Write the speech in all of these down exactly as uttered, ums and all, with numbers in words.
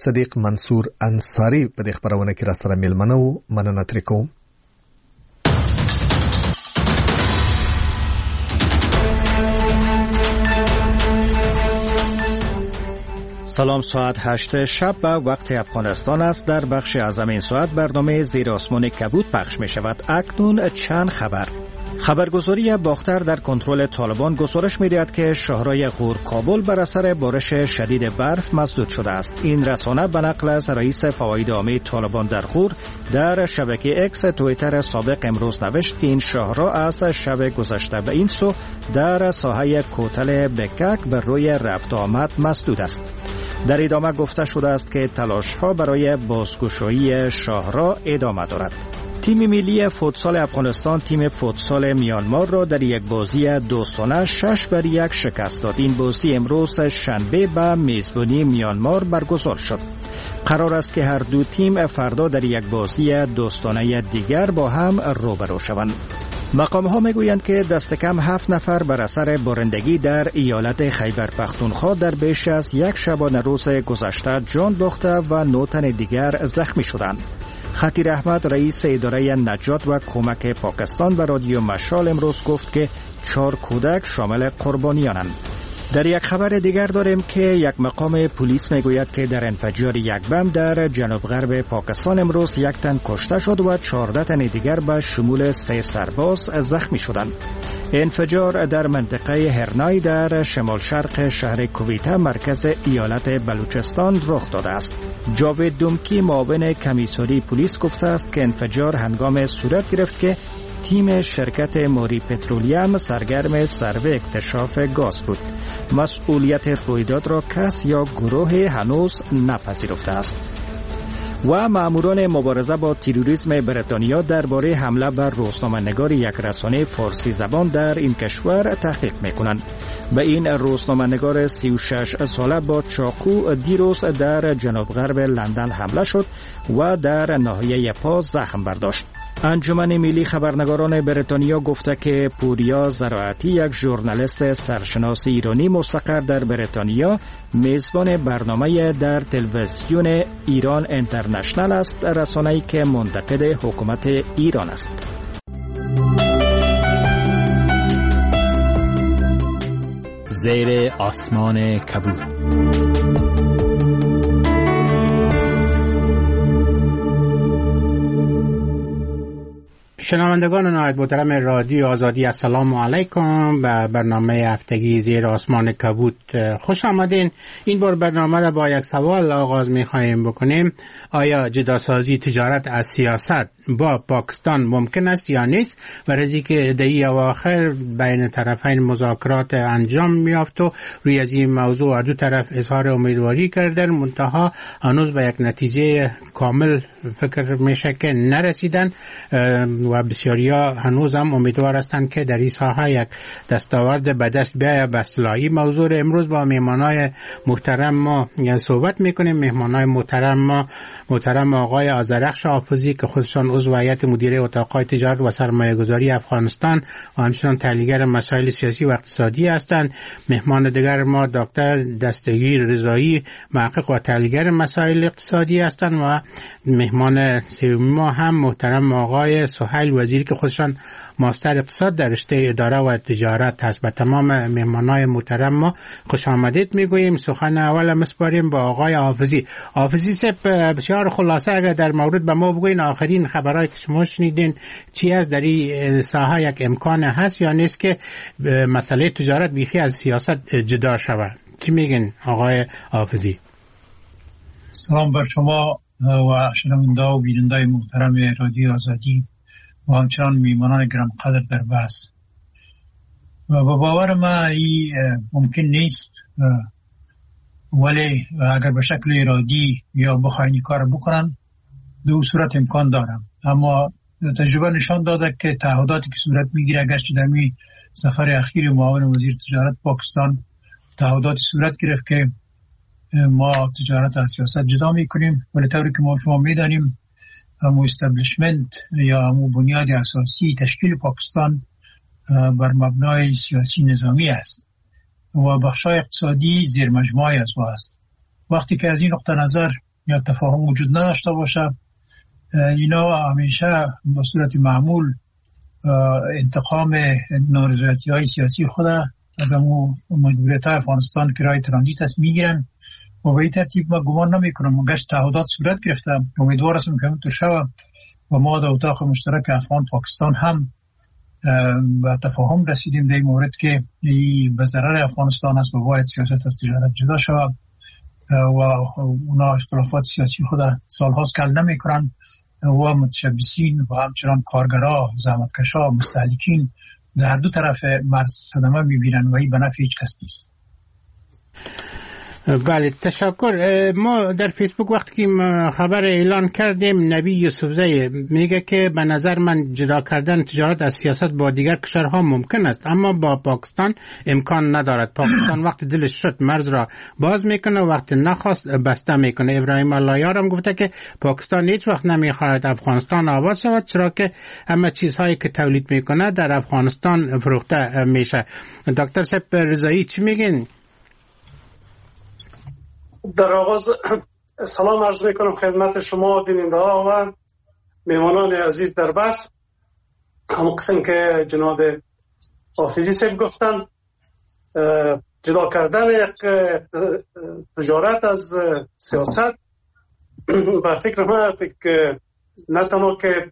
صدیق منصور انصاری په دې خبرونه کې را سره ملمنه و. مننه ترې کوم. سلام، ساعت هشت شب به وقت افغانستان است. در بخش اعظم این ساعت برنامه زیر آسمان کبود پخش می شود. اکنون چند خبر. خبرگزاری باختر در کنترل طالبان گزارش می‌دهد که شاهراه غور کابل بر اثر بارش شدید برف مسدود شده است. این رسانه به نقل از رئیس فواید عامه طالبان در غور در شبکه اکس توییتر سابق امروز نوشت که این شاهراه از شب گذشته به این سو در ساحه کوتل بکک بر روی رفت آمد مسدود است. در ادامه گفته شده است که تلاش‌ها برای بازگشایی شاهراه ادامه دارد. تیم ملی فوتسال افغانستان تیم فوتسال میانمار را در یک بازی دوستانه شش بر یک شکست داد. این بازی امروز شنبه به میزبانی میانمار برگزار شد. قرار است که هر دو تیم فردا در یک بازی دوستانه دیگر با هم روبرو شوند. مقام ها میگویند که دست کم هفت نفر بر اثر بارندگی در ایالت خیبر پختونخوا در بیش از یک شبانه روز گذشته جان باخته و نه تن دیگر زخمی شدند. خطیر احمد رئیس اداره نجات و کمک پاکستان به رادیو مشال امروز گفت که چهار کودک شامل قربانیانند. در یک خبر دیگر داریم که یک مقام پلیس میگوید که در انفجار یک بم در جنوب غرب پاکستان امروز یک تن کشته شد و چهارده تن دیگر به شمول سه سرباز زخمی شدند. انفجار در منطقه هرنای در شمال شرق شهر کویته مرکز ایالت بلوچستان رخ داده است. جاوید دومکی معاون کمیساری پلیس گفته است که انفجار هنگام صورت گرفت که تیم شرکت موری پترولیم سرگرم سروی اکتشاف گاز بود. مسئولیت رویداد را کس یا گروه هنوز نپذیرفته است. و ماموران مبارزه با تروریسم بریتانیا درباره حمله بر روزنامه‌نگار یک رسانه فارسی زبان در این کشور تحقیق می‌کنند. به این روزنامه‌نگار سی و شش ساله با چاقو دیروز در جنوب غرب لندن حمله شد و در ناحیه پا زخم برداشت. انجمن ملی خبرنگاران بریتانیا گفته که پوریا زراعتی یک ژورنالیست سرشناس ایرانی مستقر در بریتانیا میزبان برنامه در تلویزیون ایران اینترنشنال است، رسانه‌ای که منتقد حکومت ایران است. زیر آسمان کبود. شنوندگان نهایت محترم رادیو آزادی، السلام علیکم. به برنامه هفتگی زیر آسمان کبود خوش آمدین. این بار برنامه را با یک سوال آغاز می خواهیم بکنیم. آیا جداسازی تجارت از سیاست با پاکستان ممکن است یا نیست؟ و رزی که دهی اواخر بین طرفین مذاکرات انجام میافت و روی از این موضوع دو طرف اظهار امیدواری کردن، منتها هنوز به یک نتیجه کامل فکر میشه که نرسیدن و بسیاریا هنوز هم امیدوار هستند که در این ساحه یک دستاورد به دست بیاید. به اصطلاحی موضوع امروز با مهمانای محترم ما صحبت میکنیم. مهمانای محترم ما محترم آقای آذرخش حافظی که خودشان عضو هیئت مدیره اتاق‌های تجارت و سرمایه‌گذاری افغانستان و همچنین تحلیلگر مسائل سیاسی و اقتصادی هستند. مهمان دیگر ما دکتر دستگیر رضایی محقق و تحلیلگر مسائل اقتصادی هستند و مهمان سوم ما هم محترم آقای سهیل وزیری که خودشان ماستر اقتصاد در رشته اداره و تجارت هست. به تمام مهمانای محترم ما خوش آمدید میگوییم. سخن اول مسپاریم با آقای حافظی. حافظی صاحب بسیار خلاصه اگر در مورد به ما بگوین آخرین خبرهای که شما شنیدین چی از در این ساحه یک امکان هست یا نیست که مسئله تجارت بیخی از سیاست جدا شود؟ چی میگین آقای حافظی؟ سلام بر شما و شنونده و بیننده محترم رادیو آزادی و همچنان میمانان گرم قدر در بحث. و باور ما این ممکن نیست، ولی اگر به شکل ارادی یا بخواین کار بکنن دو صورت امکان دارم. اما تجربه نشان داده که تعهداتی که صورت میگیره اگرچه در می سفر اخیر معاون وزیر تجارت پاکستان تعهداتی صورت گرفت که ما تجارت از سیاست جدا میکنیم، ولی طوری که ما شما میدانیم همو استبلیشمنت یا همو بنیاد اساسی تشکیل پاکستان بر مبنای سیاسی نظامی است و بخشای اقتصادی زیر مجموعه از او است. وقتی که از این نقطه نظر یا تفاهم وجود نداشته باشه. اینا همیشه به صورت معمول انتقام نارضایتی های سیاسی خود از امو مجبوریت افغانستان که رای ترانزیت است میگیرن و به این ترتیب ما گمان نمی کنم گشت تعهدات صورت گرفته. امیدوار هستم که همینطور شود و ما در اتاق مشترک افغان پاکستان هم به تفاهم رسیدیم در این مورد که این به ضرر افغانستان است و باید سیاست از تجارت جدا شود و اونا اختلافات سیاسی خود سالهاست کل نمی کنن و متشبثین و همچنان کارگرها، زحمتکشا، مستهلکین در هر دو طرف مرز صدمه میبینن و این به نفع هیچ کس نیست. بله تشکر. ما در فیسبوک وقتی که خبر اعلان کردیم نبی یوسفزی میگه که به نظر من جدا کردن تجارت از سیاست با دیگر کشورها ممکن است اما با پاکستان امکان ندارد. پاکستان وقت دلش شد مرز را باز میکنه و وقت نخواست بسته میکنه. ابراهیم اللهیار هم گفته که پاکستان هیچ وقت نمیخواهد افغانستان آباد شود چرا که همه چیزهایی که تولید میکنه در افغانستان فروخته میشه. دکتر صاحب رضایی چی میگین؟ در آغاز سلام عرض میکنم خدمت شما بیننده ها و میمانان عزیز در بحث. هم قسم که جناب حافظی صاحب گفتن جدا کردن تجارت از سیاست به فکر من که نه تنها که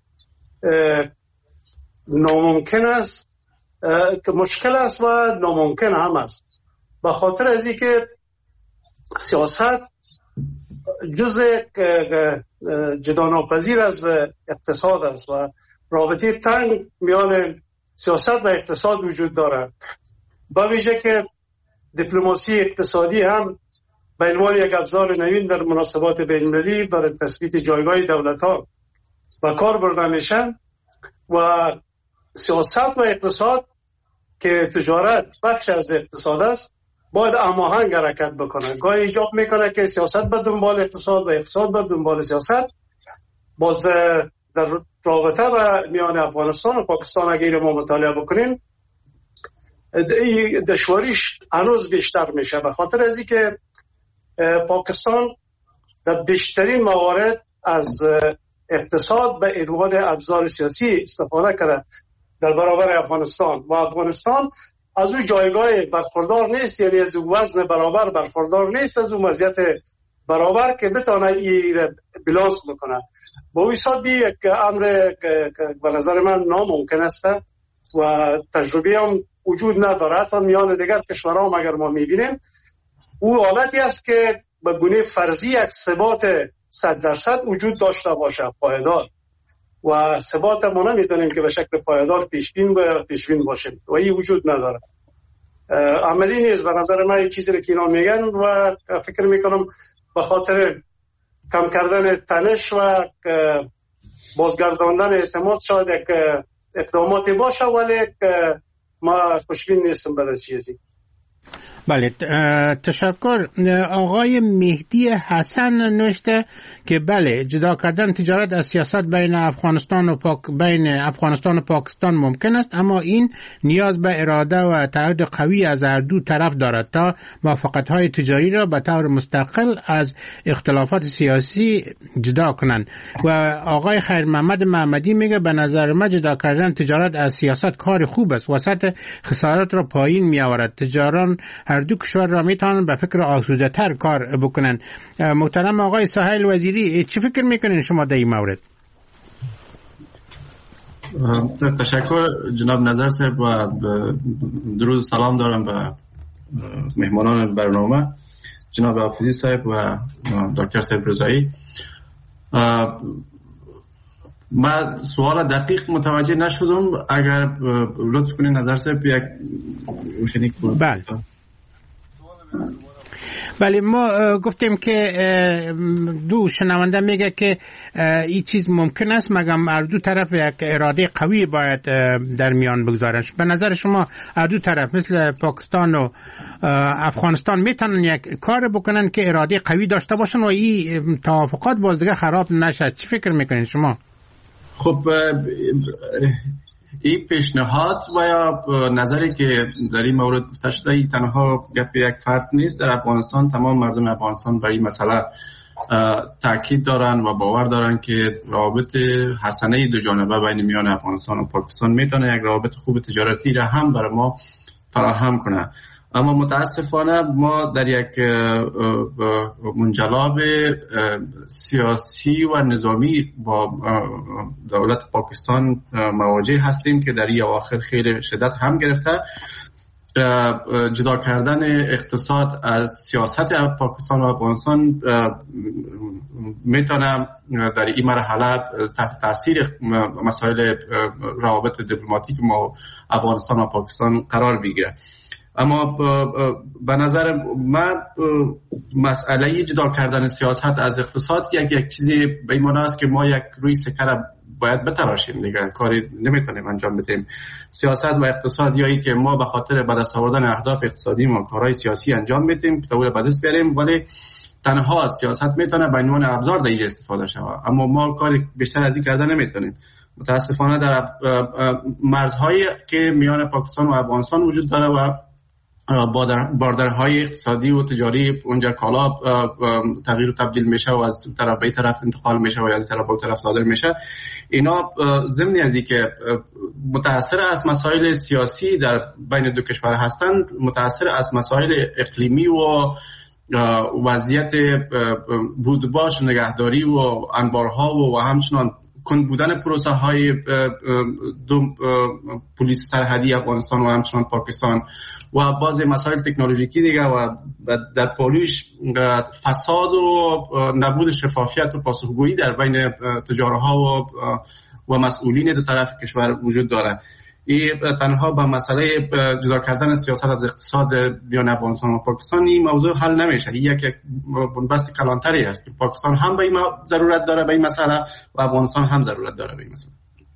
ناممکن است که مشکل است و ناممکن هم است به خاطر از این که سیاست جزء جداناپذیر از اقتصاد است و رابطه تنگ میان سیاست و اقتصاد وجود دارد. با ویژه که دیپلماسی اقتصادی هم به عنوان یک ابزار نوین در مناسبات بین‌المللی برای تثبیت جایگاه دولت‌ها و کار برده میشن و سیاست و اقتصاد که تجارت بخش از اقتصاد است باید هماهنگ حرکت بکنه. گاهی ایجاب میکنه که سیاست به دنبال اقتصاد و اقتصاد به دنبال سیاست. باز در رابطه و میان افغانستان و پاکستان اگر ما مطالعه بکنیم دشواریش هنوز بیشتر میشه به خاطر از اینکه پاکستان در بیشترین موارد از اقتصاد به عنوان ابزار سیاسی استفاده کرده در برابر افغانستان و افغانستان از اون جایگاه برخوردار نیست، یعنی از اون وزن برابر برخوردار نیست، از اون وضعیت برابر که بتونه این بلانس بکنه. با این حساب یک امر که به نظر من ناممکن است و تجربه هم وجود نداره تا میان دیگر کشورها هم اگر ما میبینیم او حالتی است که به گونه فرضی یک ثبات صد درصد وجود داشته باشه پایدار و ثبات ما نمیدونیم که به شکل پایدار پیشبین و پیشبین باشیم و این وجود نداره. عملی نیست به نظر من. چیزی که اینا میگن و فکر میکنم به خاطر کم کردن تنش و بازگرداندن اعتماد شاید یک اقداماتی باشه ولی ما خوشبین نیستم برای چیزی. بله تشکر. آقای مهدی حسن نوشته که بله جدا کردن تجارت از سیاست بین افغانستان و پاک بین افغانستان و پاکستان ممکن است اما این نیاز به اراده و تعهد قوی از هر دو طرف دارد تا موافقت‌های تجاری را به طور مستقل از اختلافات سیاسی جدا کنند. و آقای خیر محمد محمدی میگه به نظر من جدا کردن تجارت از سیاست کار خوب است و سطح خسارات را پایین میآورد. تجاران هر دو کشور را میتونن به فکر آسوده تر کار بکنن. محترم آقای سهیل وزیری چی فکر میکنین شما در این مورد؟ تشکر جناب نظر صاحب و درود سلام دارم به مهمانان برنامه جناب حافظی صاحب و دکتر صاحب رضایی. من سوال دقیق متوجه نشدم، اگر لطف کنین نظر صاحب یک روشنی کنید. بله بله ما گفتیم که دو شنونده میگه که این چیز ممکن است مگم هر دو طرف یک اراده قوی باید در میان بگذارن. به نظر شما هر دو طرف مثل پاکستان و افغانستان میتونن یک کار بکنن که اراده قوی داشته باشن و این توافقات باز دیگه خراب نشه؟ چی فکر میکنین شما؟ خب این پیشنهاد و یا نظری که در این مورد گفته شده تنها گپ یک فرد نیست. در افغانستان تمام مردم افغانستان برای این مسئله تاکید دارن و باور دارن که روابط حسنه دو جانبه بین میان افغانستان و پاکستان میتونه یک روابط خوب تجارتی را هم برای ما فراهم کنه. اما متاسفانه ما در یک منجلاب سیاسی و نظامی با دولت پاکستان مواجه هستیم که در این اواخر خیلی شدت هم گرفته. جدا کردن اقتصاد از سیاست پاکستان و افغانستان میتونه در این مرحله تحت تاثیر مسائل روابط دیپلماتیک ما افغانستان و پاکستان قرار بگیره. اما به نظر من مسئله جدا کردن سیاست از اقتصاد یک یک چیزی به این معنی است که ما یک روی سکه باید بتراشیم دیگه، کاری نمیتونیم انجام بدیم. سیاست و اقتصاد یایی که ما به خاطر به دست آوردن اهداف اقتصادی و کارهای سیاسی انجام بدیم که به دست بیاریم، ولی تنها سیاست میتونه به عنوان ابزار در اینجا استفاده شود، اما ما کاری بیشتر از این کردن نمیتونیم. متاسفانه در مرزهایی که میان پاکستان و افغانستان وجود داره و باردرهای اقتصادی و تجاری اونجا کالا تغییر و تبدیل میشه و از طرف به طرف انتقال میشه و از طرف به طرف صادر میشه، اینا ضمن از اینکه متأثر از مسائل سیاسی در بین دو کشور هستند، متأثر از مسائل اقلیمی و وضعیت بودباش نگهداری و انبارها و همچنان کند بودن پروسه های دو پلیس سرحدی افغانستان و همچنان پاکستان و بعضی مسائل تکنولوژیکی دیگه و در پالیش فساد و نبود شفافیت و پاسخگویی در بین تجارها و و مسئولین دو طرف کشور وجود داره. این تنها با مسئله جدا کردن سیاست از اقتصاد میان افغانستان و پاکستان این موضوع حل نمیشه. این یک بنبست کلانتری است که پاکستان هم به این ضرورت داره به این مسئله و افغانستان هم ضرورت داره به این مسئله.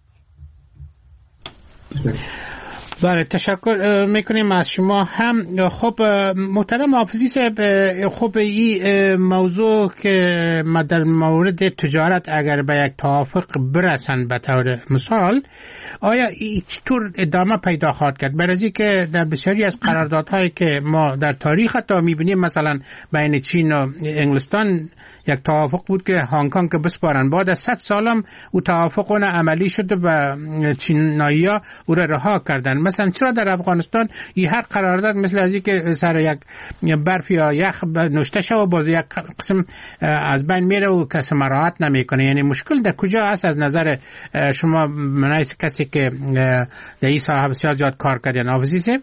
بله، تشکر میکنیم از شما هم. خب محترم حافظی صاحب، خب این موضوع که ما در مورد تجارت اگر به یک توافق برسن به طور مثال، آیا این چطور ادامه پیدا خواهد کرد؟ برای که در بسیاری از قراردادهایی که ما در تاریخ حتی میبینیم، مثلا بین چین و انگلستان یک توافق بود که هنگ کنگ که بسپارن، بعد از صد سالم او توافق اون عملی شده و چینایی‌ها او را رها کردن. مثلا چرا در افغانستان این هر قرارداد مثل از که سر یک برف یا یخ نوشته شده و باز یک قسم از بین میره و کسی مراعات نمیکنه؟ یعنی مشکل در کجا است از نظر شما، منایس کسی که در این صاحب سیاست کار کردن؟ حافظی صاحب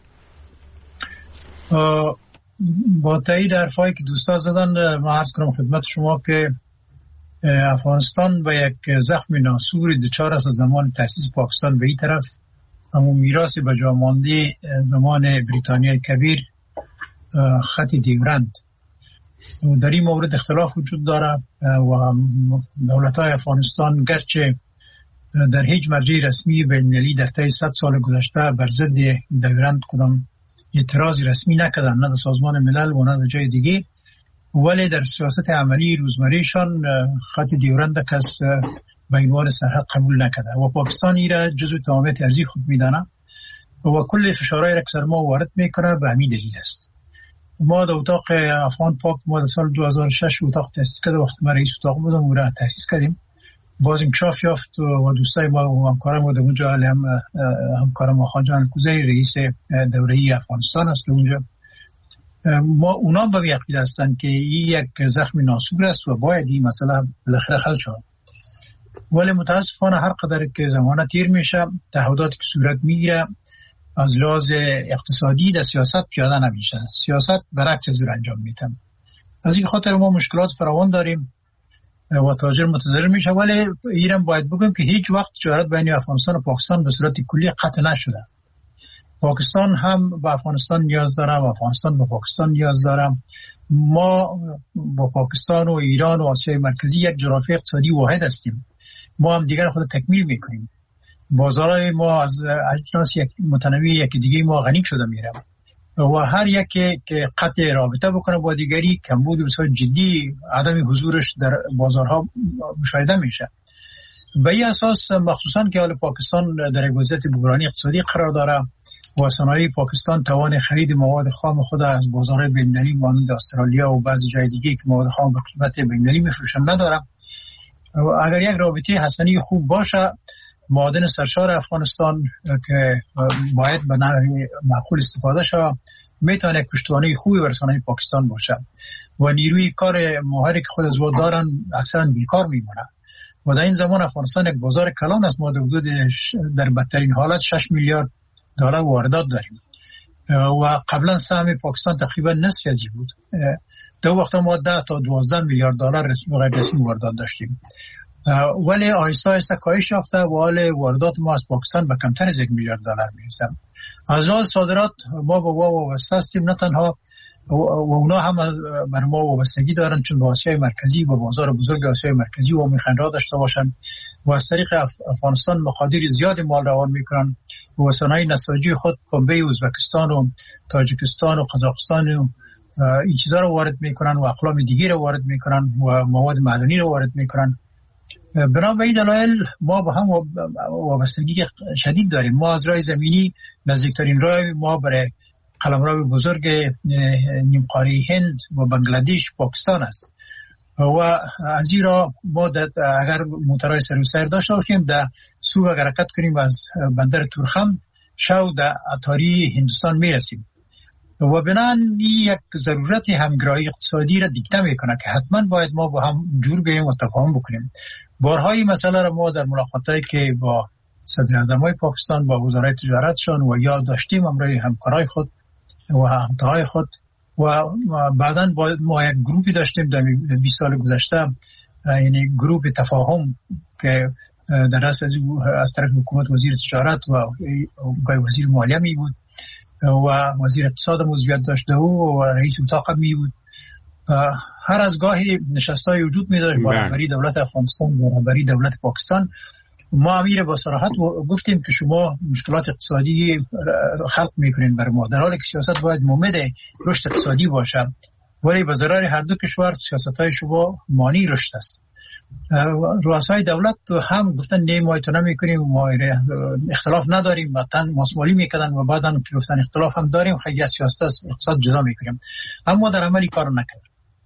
با تایید حرفایی که دوستا زدن، ما عرض کنم خدمت شما که افغانستان به یک زخم ناسور دچار است از زمان تأسیس پاکستان به این طرف، اما میراث به جا مانده زمان بریتانیای کبیر خط دیورند. در این مورد اختلاف وجود داره و دولت‌های افغانستان گرچه در هیچ مرجع رسمی بین‌المللی در طی صد سال گذشته بر ضد دیورند کدام اعتراض رسمی نکردن، نه در سازمان ملل و نه در جای دیگه، ولی در سیاست عملی روزمرهشان خط دیورند کس به عنوان سرحد قبول نکرده و پاکستان ای را جزو تمامیت ارضی خود میدانه و کل فشارهای را که سر ما وارد میکنه به همین دلیل است. ما در اتاق افغان پاک ما در سال دو هزار و شش اتاق تأسیس کرده، وقتی ما رئیس اتاق بودم او را تأسیس کردیم، باز انکشاف یافت و دوستای ما و همکارم و در اونجا هم همکارم آخان جان کوزی رئیس دوره‌ای افغانستان است اونجا، ما اونا به یقین هستند که این یک زخم ناسور است و باید این مسئله بالاخره حل شود. ولی متاسفانه هر قدر که زمان تیر میشه تعهداتی که صورت میگیره از لحاظ اقتصادی در سیاست پیاده نمیشه، سیاست برعکس از اون انجام میده. از این خاطر ما مشکلات فراوان داریم و تاجر متضرر میشه، ولی ایران باید بگم که هیچ وقت تجارت بین افغانستان و پاکستان به صورت کلی قطع نشده. پاکستان هم به افغانستان نیاز داره و افغانستان به پاکستان نیاز داره. ما با پاکستان و ایران و آسیای مرکزی یک جغرافی اقتصادی واحد هستیم، ما هم دیگر خود تکمیل میکنیم. بازارهای ما از اجناس یک متنوع یک دیگه ما غنی شده میره و هر یکی که قطع رابطه بکنه با دیگری کمبود بسیار جدی عدم حضورش در بازارها مشاهده میشه. به این اساس مخصوصا که حال پاکستان در یک وضعیت بحرانی اقتصادی قرار داره و صنایع پاکستان توان خرید مواد خام خود از بازار بین‌المللی مانند استرالیا و بعضی جای دیگه که مواد خام به قیمت بین‌المللی می‌فروشن ندارم. اگر یک رابطه حسنی خوب باشه، معادن سرشار افغانستان که باید به نحو معقول استفاده شود میتونه پشتوانه خوبی بر صنایع پاکستان باشه و نیروی کار ماهری که خود از او دارن اکثرا بیکار میمونه و در این زمان افغانستان یک بازار کلان است. ما در حدود در بدترین حالت شش میلیارد دلار واردات داریم و قبلا سهم پاکستان تقریبا نصف ازی بود. در وقت ما ده تا دوازده میلیارد دلار رسمی و غیر رسمی واردات داشتیم، ولی آیسته آیسته کاهش یافته و حال واردات ما از پاکستان به کمتر از یک میلیارد دلار میرسه. از لحاظ صادرات ما با وا وابسته هستیم، نه تنها و اونا هم بر ما وابستگی دارن چون به آسیای مرکزی و بازار بزرگ آسیای مرکزی و میخوان راه داشته باشن و از طریق افغانستان مقادیر زیاد مال روان میکنن و صنایع نساجی خود پنبه ازبکستان و تاجیکستان و قزاقستان و این چیزا رو وارد میکنن و اقلام دیگه رو وارد میکنن و مواد معدنی رو وارد میکنن. بنا به این دلایل ما با هم وابستگی شدید داریم. ما از راه زمینی نزدیکترین راه ما برای قلمرو بزرگ نیمقاره هند و بنگلادش پاکستان است و از این راه ما اگر موترهای سر و سر داشته باشیم در سو اگر حرکت کنیم از بندر تورخم شو در اتاری هندوستان میرسیم و بنان یک ضرورت همگرایی اقتصادی را دیکته میکنه که حتما باید ما با هم جور بیاییم و تفاهم بکنیم. بارهای مسئله را ما در ملاقاتایی که با صدر اعظمای پاکستان با وزرای تجارتشان و یا داشتیم امروی همکارای خود و همتاهای خود و بعداً ما یک گروپی داشتیم در بیست سال گذشته، یعنی گروپ تفاهم که در رأس از طرف حکومت وزیر تجارت و وزیر مالیه می بود و وزیر اقتصاد موضوعیت داشته و رئیس اتاق می بود. هر از گاهی نشستای وجود می داشت با رهبری دولت افغانستان و رهبری دولت پاکستان. ما امیر با صراحت گفتیم که شما مشکلات اقتصادی خلق میکنین بر ما، در حالی که سیاست باید ممد رشد اقتصادی باشه، ولی به ضرر هر دو کشور سیاست‌های شما مانی رشد است. رؤسای دولت هم گفتن نه ما ایتو نمیکنیم، ما اختلاف نداریم، وطن ماسمالی میکردن و بعدا گفتن اختلاف هم داریم، خیلی از سیاست از اقتصاد جدا میکنیم، اما در عملی کار نکرد.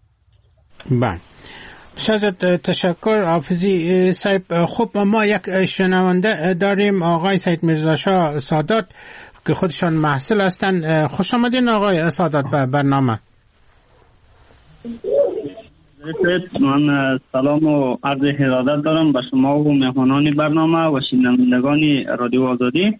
بله شاید تشکر حافظی صاحب. خب ما یک شنونده داریم، آقای سید میرزا شاه سادات که خودشان محصل هستند. خوش آمدین آقای سادات به برنامه. من سلام و عرض ارادت دارم به شما و مهمانان برنامه و شنوندگان رادیو آزادی.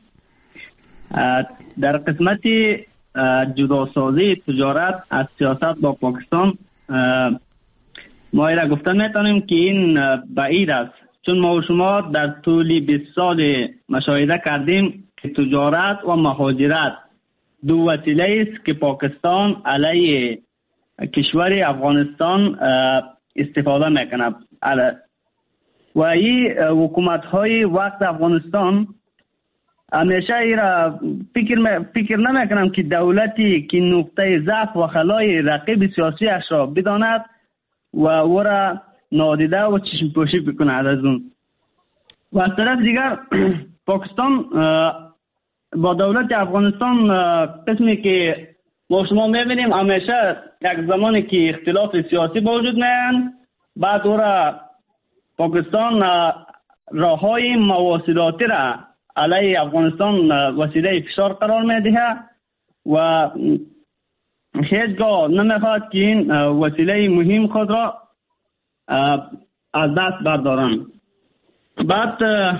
در قسمت جداسازی تجارت از سیاست با پاکستان ما ایره گفتن میتونیم که این بعید است، چون ما و شما در طول بیست سال مشاهده کردیم که تجارت و مهاجرت دو وسیله است که پاکستان علیه کشور افغانستان استفاده میکنه و این حکومت های وقت افغانستان همیشه ایره فکر, فکر نمیکنم که دولتی که نقطه ضعف و خلای رقیب سیاسی اش را بداند و او را نادیده و چشم پوشی بکند از اون. و از طرف دیگر پاکستان با دولت افغانستان قسمی که ما شما میبینیم همیشه یک زمانی که اختلاف سیاسی باوجود میان، بعد او را پاکستان راههای مواصلاتی را علیه افغانستان وسیله فشار قرار میده و هیچگاه نمیخواد که این وسیله مهم خود را از دست بردارن. بعد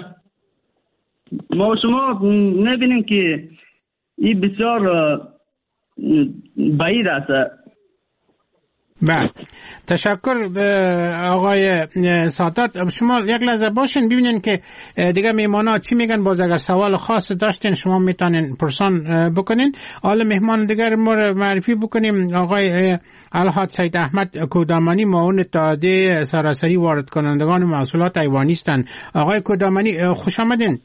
ما شما میبینیم که این بسیار بعید است. بله تشکر آقای سادات. شما یک لحظه باشین ببینین که دیگه میمانا چی میگن، باز اگر سوال خاص داشتین شما میتونین پرسان بکنین. حالا مهمان دیگر ما معرفی بکنیم. آقای الحاج سید احمد کودامانی معاون اتحادیه سراسری وارد کنندگان محصولات حیوانی هستند. آقای کودامانی خوش آمدین.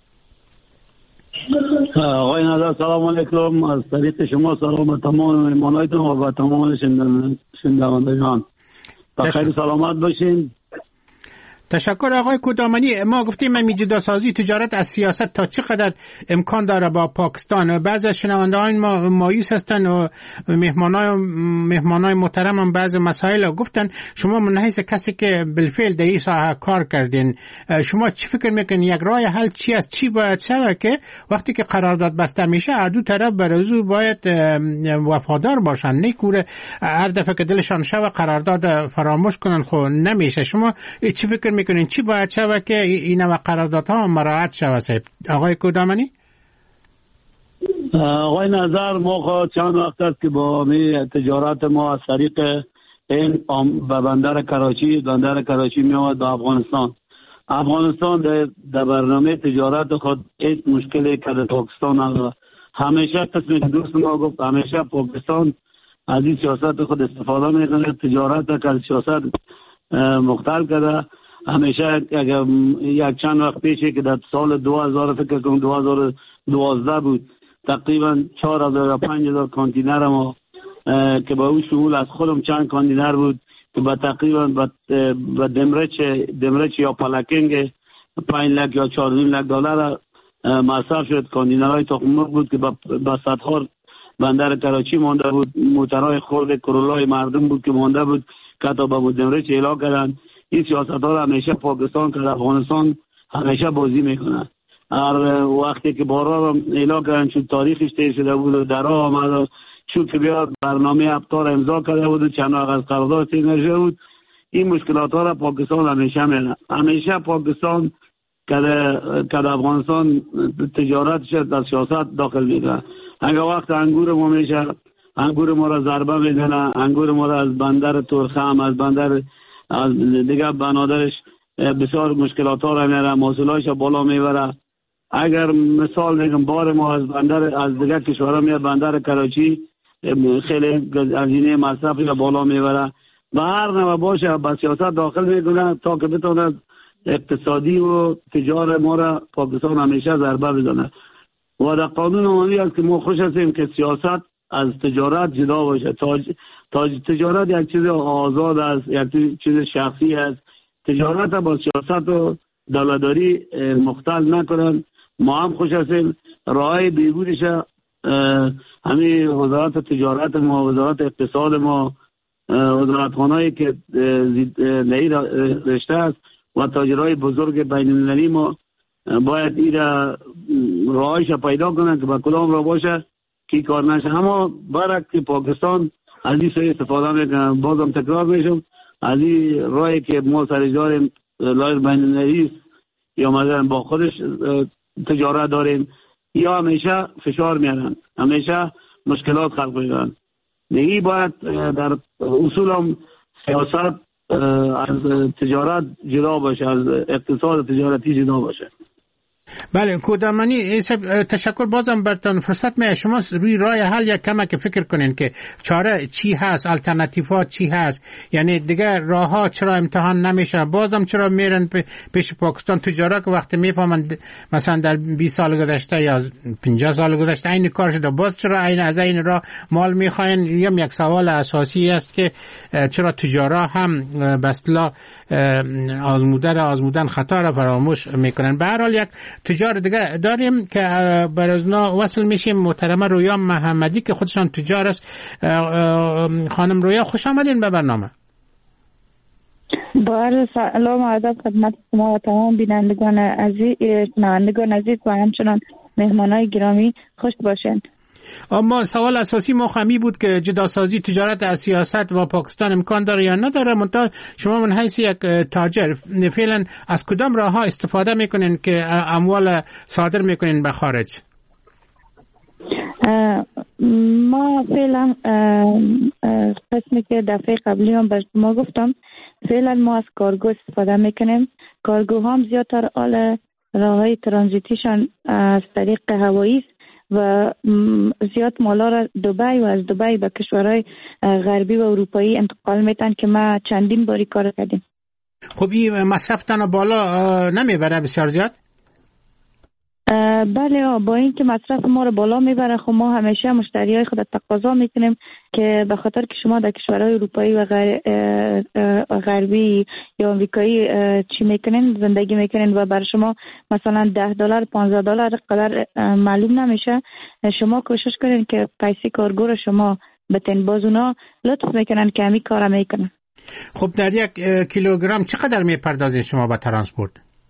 آقای نظر سلام علیکم، از طریق شما سلام به تمام مهمانایتون و به تمام شنوندگان. بخیر سلامت باشین. تشکر آقای کدامانی. ما گفتیم این جداسازی تجارت از سیاست تا چقدر امکان داره با پاکستان. بعضی از شنوندگان ما مایوس هستن و مهمانای مهمانای محترم هم بعضی مسائل گفتن. شما من حیث کسی که بالفعل در این ساحه کار کردین، شما چی فکر میکنین یک راه حل چی است؟ چی باید شود که وقتی که قرارداد بسته میشه هر دو طرف به موضوع باید وفادار باشن، نه کوره هر دفعه که دلشان شوه قرارداد فراموش کنن؟ خب نمیشه. شما چی فکر میکنین چی باید شود که این و قراردادها مراعات شود؟ صاحب آقای کدامانی. آقای نظر، ما چند وقت است که با می تجارت ما از طریق این به بندر کراچی بندر کراچی می آمد به افغانستان. افغانستان در برنامه تجارت خود هیچ مشکلی که در پاکستان نداره. همیشه قسمی که دوست ما گفت همیشه پاکستان از این سیاست خود استفاده میکنه، تجارت که از سیاست مختل کرده. همیشه یک چند وقت پیشه که در سال دو هزار فکر کنم دو هزار و دوازده بود، تقریبا چهار هزار و پنج هزار کانتینر ما که با اون شغل از خودم چند کانتینر بود که با تقریبا با دمرچ دمرچ یا پلاکینگ پنج لک یا چهار لک دلار مصرف شد. کانتینرهای تخم مرغ بود که با صدها بندر کراچی مانده بود، موترهای خرد کرولای مردم بود که مانده بود که تا با دمرچ اعلام کردن. این سیاست ها را همیشه پاکستان که افغانستان همیشه بازی میکنه. هر وقتی که بارا اعلام کردن چون تاریخش تیر شده بود و درها آمد چون که بیاد برنامه ابطار امضا کرده بود و چند وقت از قرارداد تیر نشده بود. این مشکلات ها را پاکستان همیشه میکنه. همیشه پاکستان که در افغانستان تجارتش در سیاست داخل میکنه. اگر وقت انگور ما میشه انگور ما را ضربه میزنه، انگور ما را از بندر ترخم از بندر از دیگه بنادرش بسیار مشکلات ها را میاره، محصولاتش بالا میبره. اگر مثال بگم بار ما از بندر از دیگه کشورها میاد بندر کراچی خیلی هزینه مصرف را بالا میبره و هر نوع باشه با سیاست داخل میکنه تا که بتونه اقتصادی و تجارت ما را پاکستان همیشه ضربه بزنه. و در قانون عمومی است که ما خوش هستیم که سیاست از تجارت جدا باشه. تاج تاج تجارت یک چیز آزاد است، یک چیز شخصی است. تجارت با سیاست و دولتداری مختل نکنن. ما هم خوش هستیم راه بیرونش همین وزارت تجارت ما، وزارت اقتصاد ما، وزارت خانه‌ای که نهی رشته است و تاجرای بزرگ بین المللی ما باید این راهش پیدا کنن که با کدام را باشه کی کار نشه. اما برای که پاکستان از این سوی استفاده میکنن. بازم تکرار میشم از این راهی که ما سرش داریم لایق بین المللی یا مثلا با خودش تجارت داریم یا همیشه فشار میارن، همیشه مشکلات خلق میکنن. نهی باید در اصول هم سیاست از تجارت جدا باشه، از اقتصاد تجارتی جدا باشه. بله کدامانی تشکر. بازم برتان فرصت میه شما روی راه حل یک کمک که فکر کنین که چاره چی هست، الټرناتیوها چی هست، یعنی دیگه راه ها چرا امتحان نمیشه؟ بازم چرا میرن پیش پاکستان تجارت که وقتی میفهمن مثلا در بیست سال گذشته یا پنجاه سال گذشته این کار شده باز چرا این از این راه مال میخواین؟ یم یک سوال اساسی است که چرا تجارت هم به اصطلاح آزموده را آزمودن خطا را فراموش میکنن. به هر حال یک تجار دیگه داریم که بر از نا وصل میشیم. محترمه رویا محمدی که خودشان تجار است. خانم رویا خوش آمدین به برنامه. با عرض سلام و ادب خدمت شما و تمام بینندگان عزیز، شنوندگان عزیز و همچنان مهمانای گرامی خوش باشین. اما سوال اساسی ما خمی بود که جداسازی تجارت از سیاست و پاکستان امکان داره یا نداره. منتها شما من حیث یک تاجر فعلا از کدام راه ها استفاده میکنین که اموال صادر میکنین به خارج؟ ما فعلا قسمی که دفعه قبلی هم به شما گفتم فعلا ما از کارگو استفاده میکنیم. کارگو هم زیادتر آل راه های ترانزیتیشان از طریق هوایی است و زیاد مالا را دبی و از دبی به کشورهای غربی و اروپایی انتقال میتن که ما چندین باری کار کردیم. خب این مصرف تنها بالا نمیبره بسیار زیاد؟ بله، با این که مصرف ما رو بالا میبره، خب ما همیشه مشتری های خود تقاضا میکنیم که به خاطر که شما در کشورهای اروپایی و غربی یا آمریکایی چی میکنین، زندگی میکنین و برای شما مثلا ده دلار پانزده دلار قدر معلوم نمیشه، شما کوشش کنین که پیسه کارگو رو شما بتین. باز اونا لطف میکنن که همی کار میکنن. خب در یک کیلوگرم چقدر میپردازین شما با ترانسپورت؟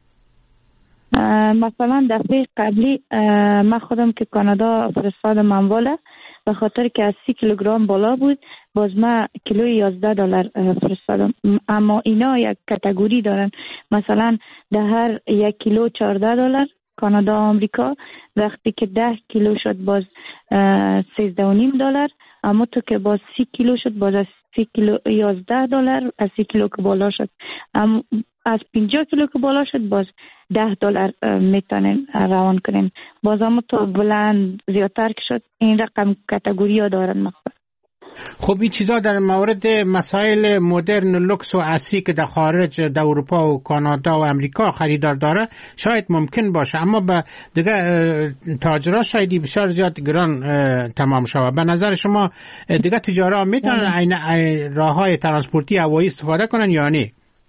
مثلا دفعه قبلی من خودم که کانادا فرستادم امواله، به خاطر که از سی کیلوگرم بالا بود، باز من کیلو یازده دلار فرستادم. اما اینا یک کاتگوری دارن، مثلا در هر یک کیلو چهارده دلار کانادا آمریکا، وقتی که ده کیلو شد باز سیزده و نیم دلار، اما تو که باز سی کیلو شد باز از سی کیلو یازده دلار، از سی کیلو که بالا شد، اما از پنجاه کیلو که بالا شد باز ده دلار میتونین روان کنین. باز اما تو بلند زیادتر که شد این رقم کاتگوری ها دارن مقصد. خب این چیزا در مورد مسائل مدرن لوکس و عصری که در خارج در اروپا و کانادا و امریکا خریدار داره شاید ممکن باشه، اما به دیگه تاجرها شایدی بسیار زیاد گران تمام شود. به نظر شما دیگه تجارا میتونن این راههای ترانسپورتی هوایی استفاده کنن یا نه؟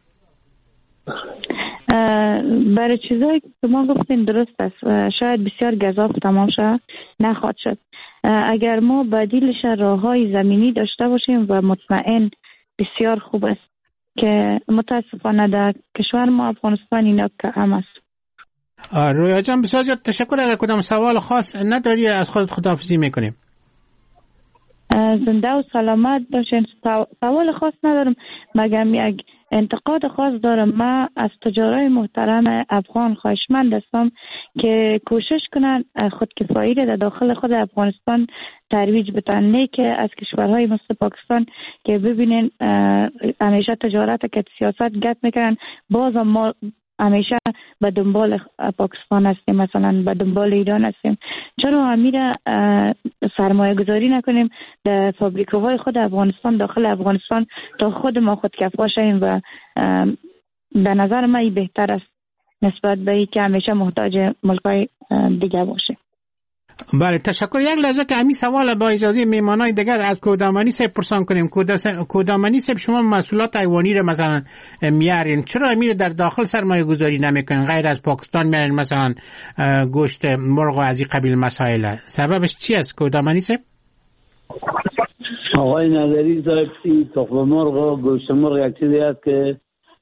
برای چیزایی که ما گفتیم درست است، شاید بسیار گزاف تمام شد نخواهد شد. اگر ما بدیلش راههای زمینی داشته باشیم و مطمئن بسیار خوب است که متاسفانه در کشور ما افغانستان اینا کم است. رویا جان بسیار زیاد تشکر. اگر کدام سوال خاص نداری از خودت خداحافظی میکنیم. زنده و سلامت باشین. سوال خاص ندارم مگر یک انتقاد خاص دارم. من از تجارای محترم افغان خواهشمند هستم که کوشش کنن خودکفایی را در داخل خود افغانستان ترویج بدن، نه که از کشورهای مثل پاکستان که ببینین همیشه تجارت که سیاست گپ میکنن، باز ما همیشه به دنبال پاکستان هستیم، مثلا به دنبال ایران هستیم. چرا امیر سرمایه گذاری نکنیم در فابریکوهای خود افغانستان داخل افغانستان تا خود ما خودکفا شیم و به نظر من این بهتر است نسبت به این که همیشه محتاج ملکای دیگه باشه. بله تشکر. یک لحظه که همین سوال با اجازه میمانای دیگر از کودامانی صاحب پرسان کنیم. کودامانی صاحب شما محصولات حیوانی را مثلا میارین، چرا امیر در داخل سرمایه گذاری نمیکنین؟ غیر از پاکستان میارین مثلا گوشت مرغ و از این قبیل مسائل، سببش چی است کودامانی صاحب؟ آقای نظری صاحب این تخم مرغ و گوشت مرغ یک چیزی است که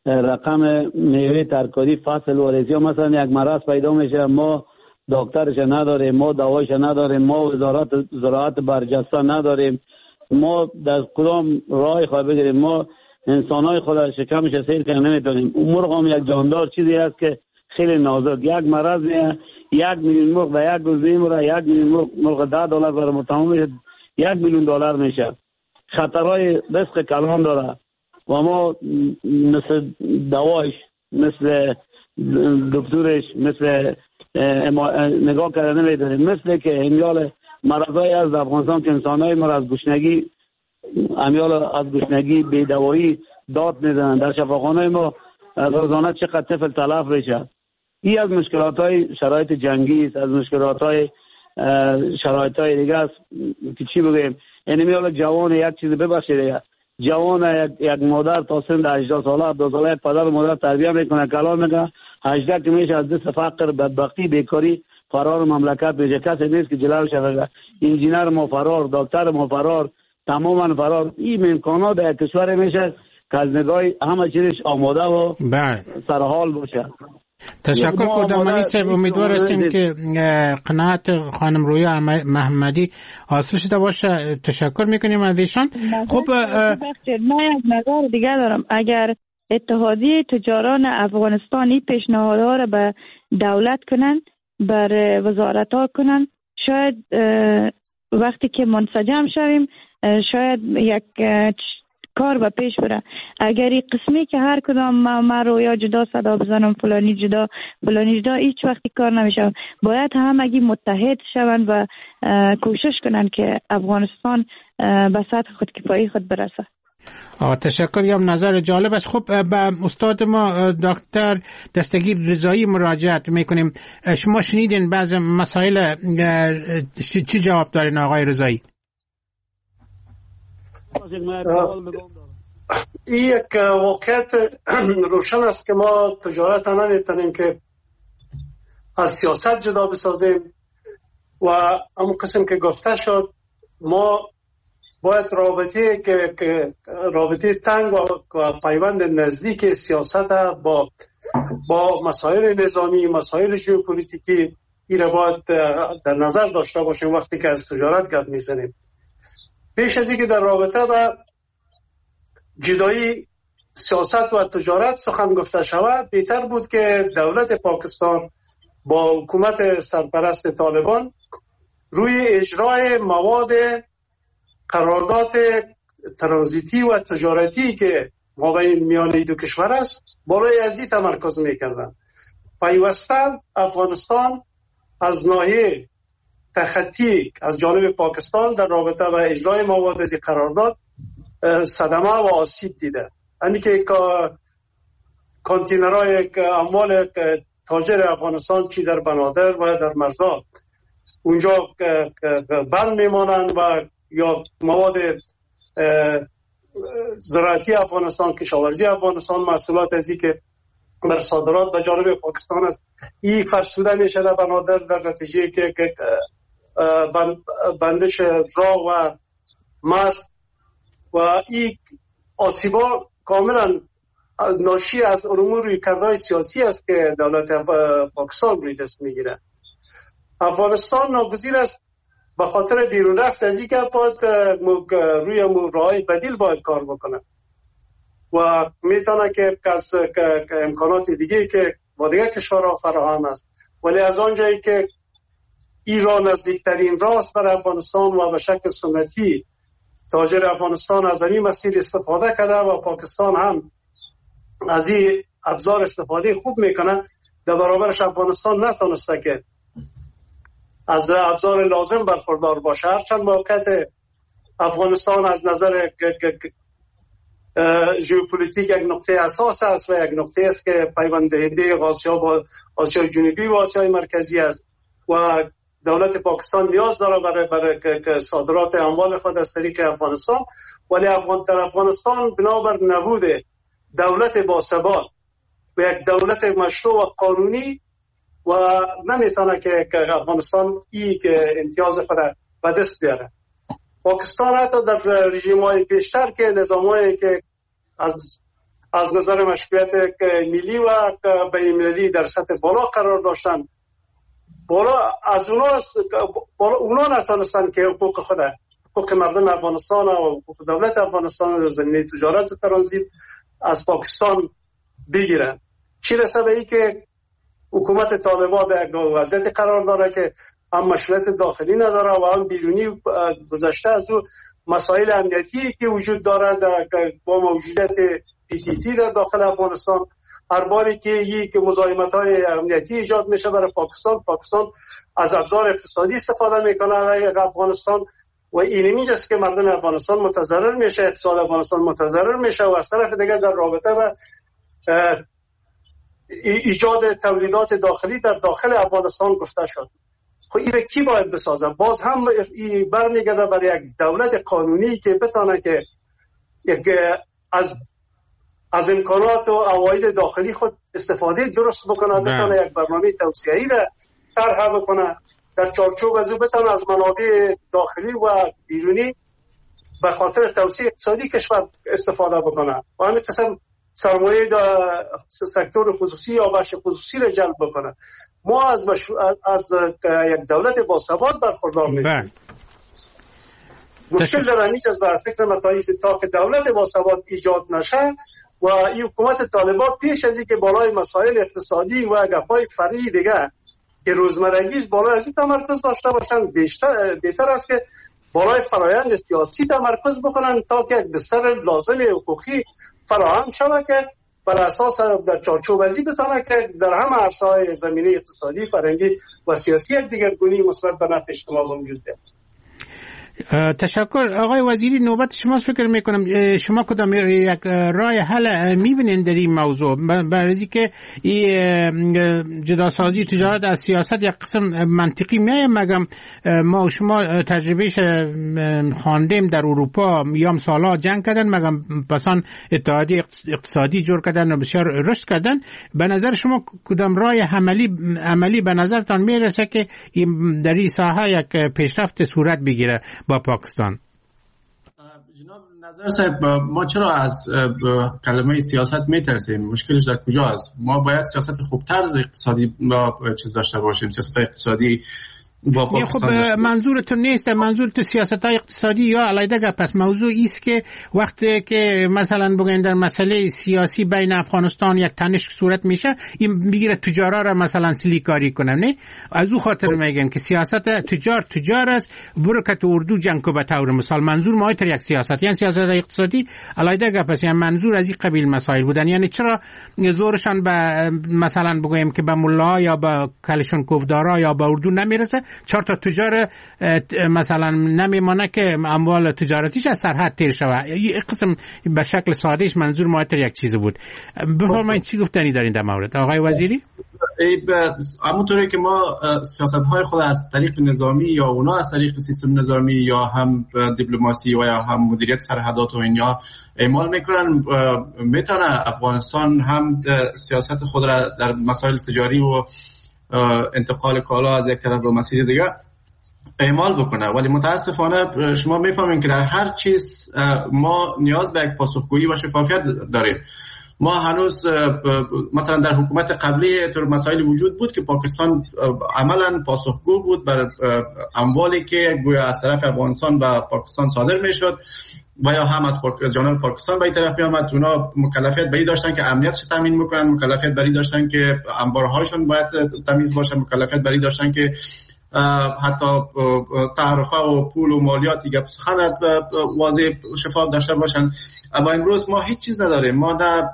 رقم میوه ترکاری فصل وارثی مثلا یک مرض پیدا میشه، ما دکترش نداریم، ما دوایش نداریم، ما وزارت زراعت برجسته نداریم، ما در کدام راه خواهد بگیریم؟ ما انسانای خود شکمش سیر کنیم نمیتونیم. اون مرغ هم یک جاندار چیزی است که خیلی نازک، یک مرض میه یک میلیون مرغ در یک روز میموره، یک میلیون مرغ مرغ ده دلار برای متهم میشه، یک میلیون دلار میشه. خطرهای رزق کلان داره و ما مثل دوایش، مثل دکترش، مثل نگاه کردن نمیدونیم. مثل که امیال مرضای از افغانستان که انسانای ما از گشنگی امیال از گشنگی بی‌دوایی داد میزنن، در شفاخانه ما روزانه چقدر طفل تلف میشه. این از مشکلات های شرایط جنگی است، از مشکلات های شرایط های دیگه است که چی بگیم. یعنی میال جوان یک چیز ببخشید، جوان یک, یک مادر تا سن هجده ساله هفتاد ساله یک پدر و مادر تربیت میکنه، کلان میکنه، هجده که میشه از دست فقر، بدبختی، بیکاری فرار مملکت میشه. کسی نیست که جلوش بگه. انجینر ما فرار، دکتر ما فرار، تماما فرار. این امکانات در کشور میشه که از نگاه همه چیزش آماده و سرحال باشه. تشکر کودامانی صاحب. امیدوار هستیم که قناعت خانم رویا محمدی حاصل شده باشه. تشکر میکنیم از ایشان. خب من یک نظر دیگه دارم. اگر اتحادیه تجاران افغانستانی پیشنهادها را به دولت کنن، بر وزارت ها کنن، شاید وقتی که منسجم شویم شاید یک کار به پیش بره. اگر این قسمی که هر کدام ما رویا جدا صدا بزنم فلانی جدا فلانی جدا هیچ وقتی کار نمیشه. باید همگی متحد شوند و کوشش کنن که افغانستان به سطح خودکفایی خود برسه. تشکریم، نظر جالب است. خب به استاد ما دکتر دستگیر رضایی مراجعت میکنیم. شما شنیدین بعض مسائل، چی جواب دارین آقای رضایی؟ این یک واقعیت روشن است که ما تجارت نمیتونیم که از سیاست جدا بسازیم و همون قسم که گفته شد ما باید رابطه که, که رابطه تنگ و پیوند نزدیک سیاست با با مسائل نظامی، مسائل ژئوپلیتیکی این را باید در نظر داشته باشیم وقتی که از تجارت گپ میزنیم. پیش از اینکه در رابطه با جدایی سیاست و تجارت سخن گفته شود، بهتر بود که دولت پاکستان با حکومت سرپرست طالبان روی اجرای مواد قرارداد ترانزیتی و تجارتی که مابین میان این دو کشور است بالای ازی تمرکز میکردن. پیوسته افغانستان از ناحیه تخطی از جانب پاکستان در رابطه با اجرای مواد از قرارداد صدمه و آسیب دیده. یعنی که کانتینرهای اموال تاجر افغانستان چی در بنادر و در مرزا اونجا بند میمانند و یا مواد زراعتی افغانستان، کشاورزی افغانستان، محصولات ازی که بر صادرات به جانب پاکستان است، این فرسوده میشه در بنادر در نتیجه که بندش راه و مرز و این آسیبا کاملا ناشی از امور کردهای سیاسی است که دولت پاکستان روی دست میگیره. افغانستان ناگزیر است به خاطر بیرون رفت از اینکه باید روی راههای بدیل باید کار بکنه و میتونه که از امکانات دیگه که با دیگه کشورها فراهم است، ولی از آنجایی که ایران نزدیکترین راست بر افغانستان و به شکل سنتی تاجر افغانستان از این مسیر استفاده کرده و پاکستان هم از این ابزار استفاده خوب میکنه، در برابرش افغانستان نتونسته که از ابزار لازم برخوردار باشه. هرچند موقعیت افغانستان از نظر ژئوپلیتیک یک نقطه اساس است و یک نقطه است که پیوند دهنده آسیا با آسیای جنوبی و آسیای مرکزی است و دولت پاکستان نیاز داره برای برای صادرات اموال خود از طریق افغانستان، ولی افغان در افغانستان بنابر نبود دولت باثبات و یک دولت مشروع و قانونی و نمیتونه که افغانستان ای که امتیاز خود به دست بیاره. پاکستان حتی در رژیم‌های پیشتر که نظام‌هایی که از از نظر مشروعیت ملی و بین‌المللی در سطح بالا قرار داشتن، بالا از اونا بالا اونا نتونستن که حقوق خود، حقوق مردم افغانستان و حقوق دولت افغانستان در زمینه تجارت و ترانزیت از پاکستان بگیرن. چی رسه به ای که حکومت طالبان در وضعیت قرار داره که هم مشروعیت داخلی نداره و هم بیرونی گذشته از او مسائل امنیتی که وجود داره با موجودیت پی تی تی در داخل افغانستان. هر باری که یک مزاحمت‌های امنیتی ایجاد میشه برای پاکستان، پاکستان از ابزار اقتصادی استفاده میکنه علیه افغانستان و این اینجاست که مردم افغانستان متضرر میشه، اقتصاد افغانستان متضرر میشه و از طرف دیگه در رابطه و ایجاد تولیدات داخلی در داخل افغانستان گفته شد. خب این کی باید بسازه؟ باز هم برمیگرده برای یک دولت قانونی که بتونه که یک از از امکانات و عواید داخلی خود استفاده درست بکنه، بتونه یک برنامه توسعه‌ای را طرح بکنه، در چارچوب از او بتونه از منابع داخلی و بیرونی به خاطر توسعه اقتصادی کشور استفاده بکنه و همین قسم سرمایه در سکتور خصوصی یا بخش خصوصی را جلب بکنه. ما از مشروع از یک دولت باثبات برخوردار نیستیم. مشکل در اینجا است بر فکر متایز تا که دولت باثبات ایجاد نشه و این حکومت طالبان پیش از اینکه بالای مسائل اقتصادی و گپای فرعی دیگه که روزمرگی بالای از این تمرکز داشته باشن، بیشتر بهتر است که بالای فرایند سیاسی تمرکز بکنن تا که یک بستر لازم حقوقی فراهم شود که بر اساس در چارچوب ازی بتونه که در همه عرصه‌های زمینه اقتصادی، فرهنگی و سیاسی یک دیگرگونی مثبت به نفع اجتماع وجود دارد. تشکر آقای وزیری. نوبت شما فکر میکنم شما کدام یک راه حل میبینید در این موضوع؟ برای که این جداسازی تجارت از سیاست یک قسم منطقی میه، مگم ما و شما تجربهش خواندیم در اروپا میام سالا جنگ کردن، مگم پسان اتحادیه اقتصادی جور کردن و بسیار رشد کردن. به نظر شما کدام راه عملی عملی به نظرتان میرسه که در این ساحه یک پیشرفت صورت بگیره با پاکستان؟ جناب نظر صاحب، ما چرا از کلمه سیاست میترسیم؟ مشکلش در کجا است؟ ما باید سیاست خوبتر اقتصادی با چیز داشته باشیم، سیاست اقتصادی با خب منظورتون نیست، منظورت سیاست های اقتصادی یا علیده گپ است. موضوع ایست که وقتی که مثلا بگین در مسئله سیاسی بین افغانستان یک تنش صورت میشه، این میگیره تجارا را مثلا سلیکاری کنن، نه از او خاطر میگن که سیاست تجار تجار است، برو که تو اردو جنگ کو به طور مثال. منظور ما تر یک سیاست یعنی سیاست اقتصادی علیده گپ است، یعنی منظور از این قبیل مسائل بودن. یعنی چرا زورشان به مثلا بگیم که به ملا یا به کلشون کوفدارا یا به اردو نمیرسه، چهار تا تجار مثلا نمیمانه که اموال تجارتیش از سرحد تیر شود. این قسم به شکل سادهش منظور مایتر یک چیز بود. بفرمایید چی گفتنی دارین در مورد آقای وزیری؟ همونطوری که ما سیاست های خود از طریق نظامی یا اونا از طریق سیستم نظامی یا هم دیپلماسی و یا هم مدیریت سرحدات و اینا اعمال میکنن، میتونه افغانستان هم سیاست خود را در مسائل تجاری و انتقال کالا از یک طرف به مسیر دیگه اعمال بکنه. ولی متاسفانه شما میفهمین که در هر چیز ما نیاز به یک پاسخگویی و شفافیت داریم. ما هنوز مثلا در حکومت قبلی طور مسائل وجود بود که پاکستان عملا پاسخگو بود بر اموالی که گویا از طرف افغانستان به پاکستان صادر میشد و یا هم از جانب پاکستان به این طرف می آمد. اونا مکلفیت بری داشتن که امنیتش تامین میکنن، مکلفیت بری داشتن که انبارهاشون باید تمیز باشه، مکلفیت بری داشتن که حتی تعرفه و پول و مالیات دیگه سخنت واضح شفاف داشته باشن. اما امروز ما هیچ چیز نداریم. ما نه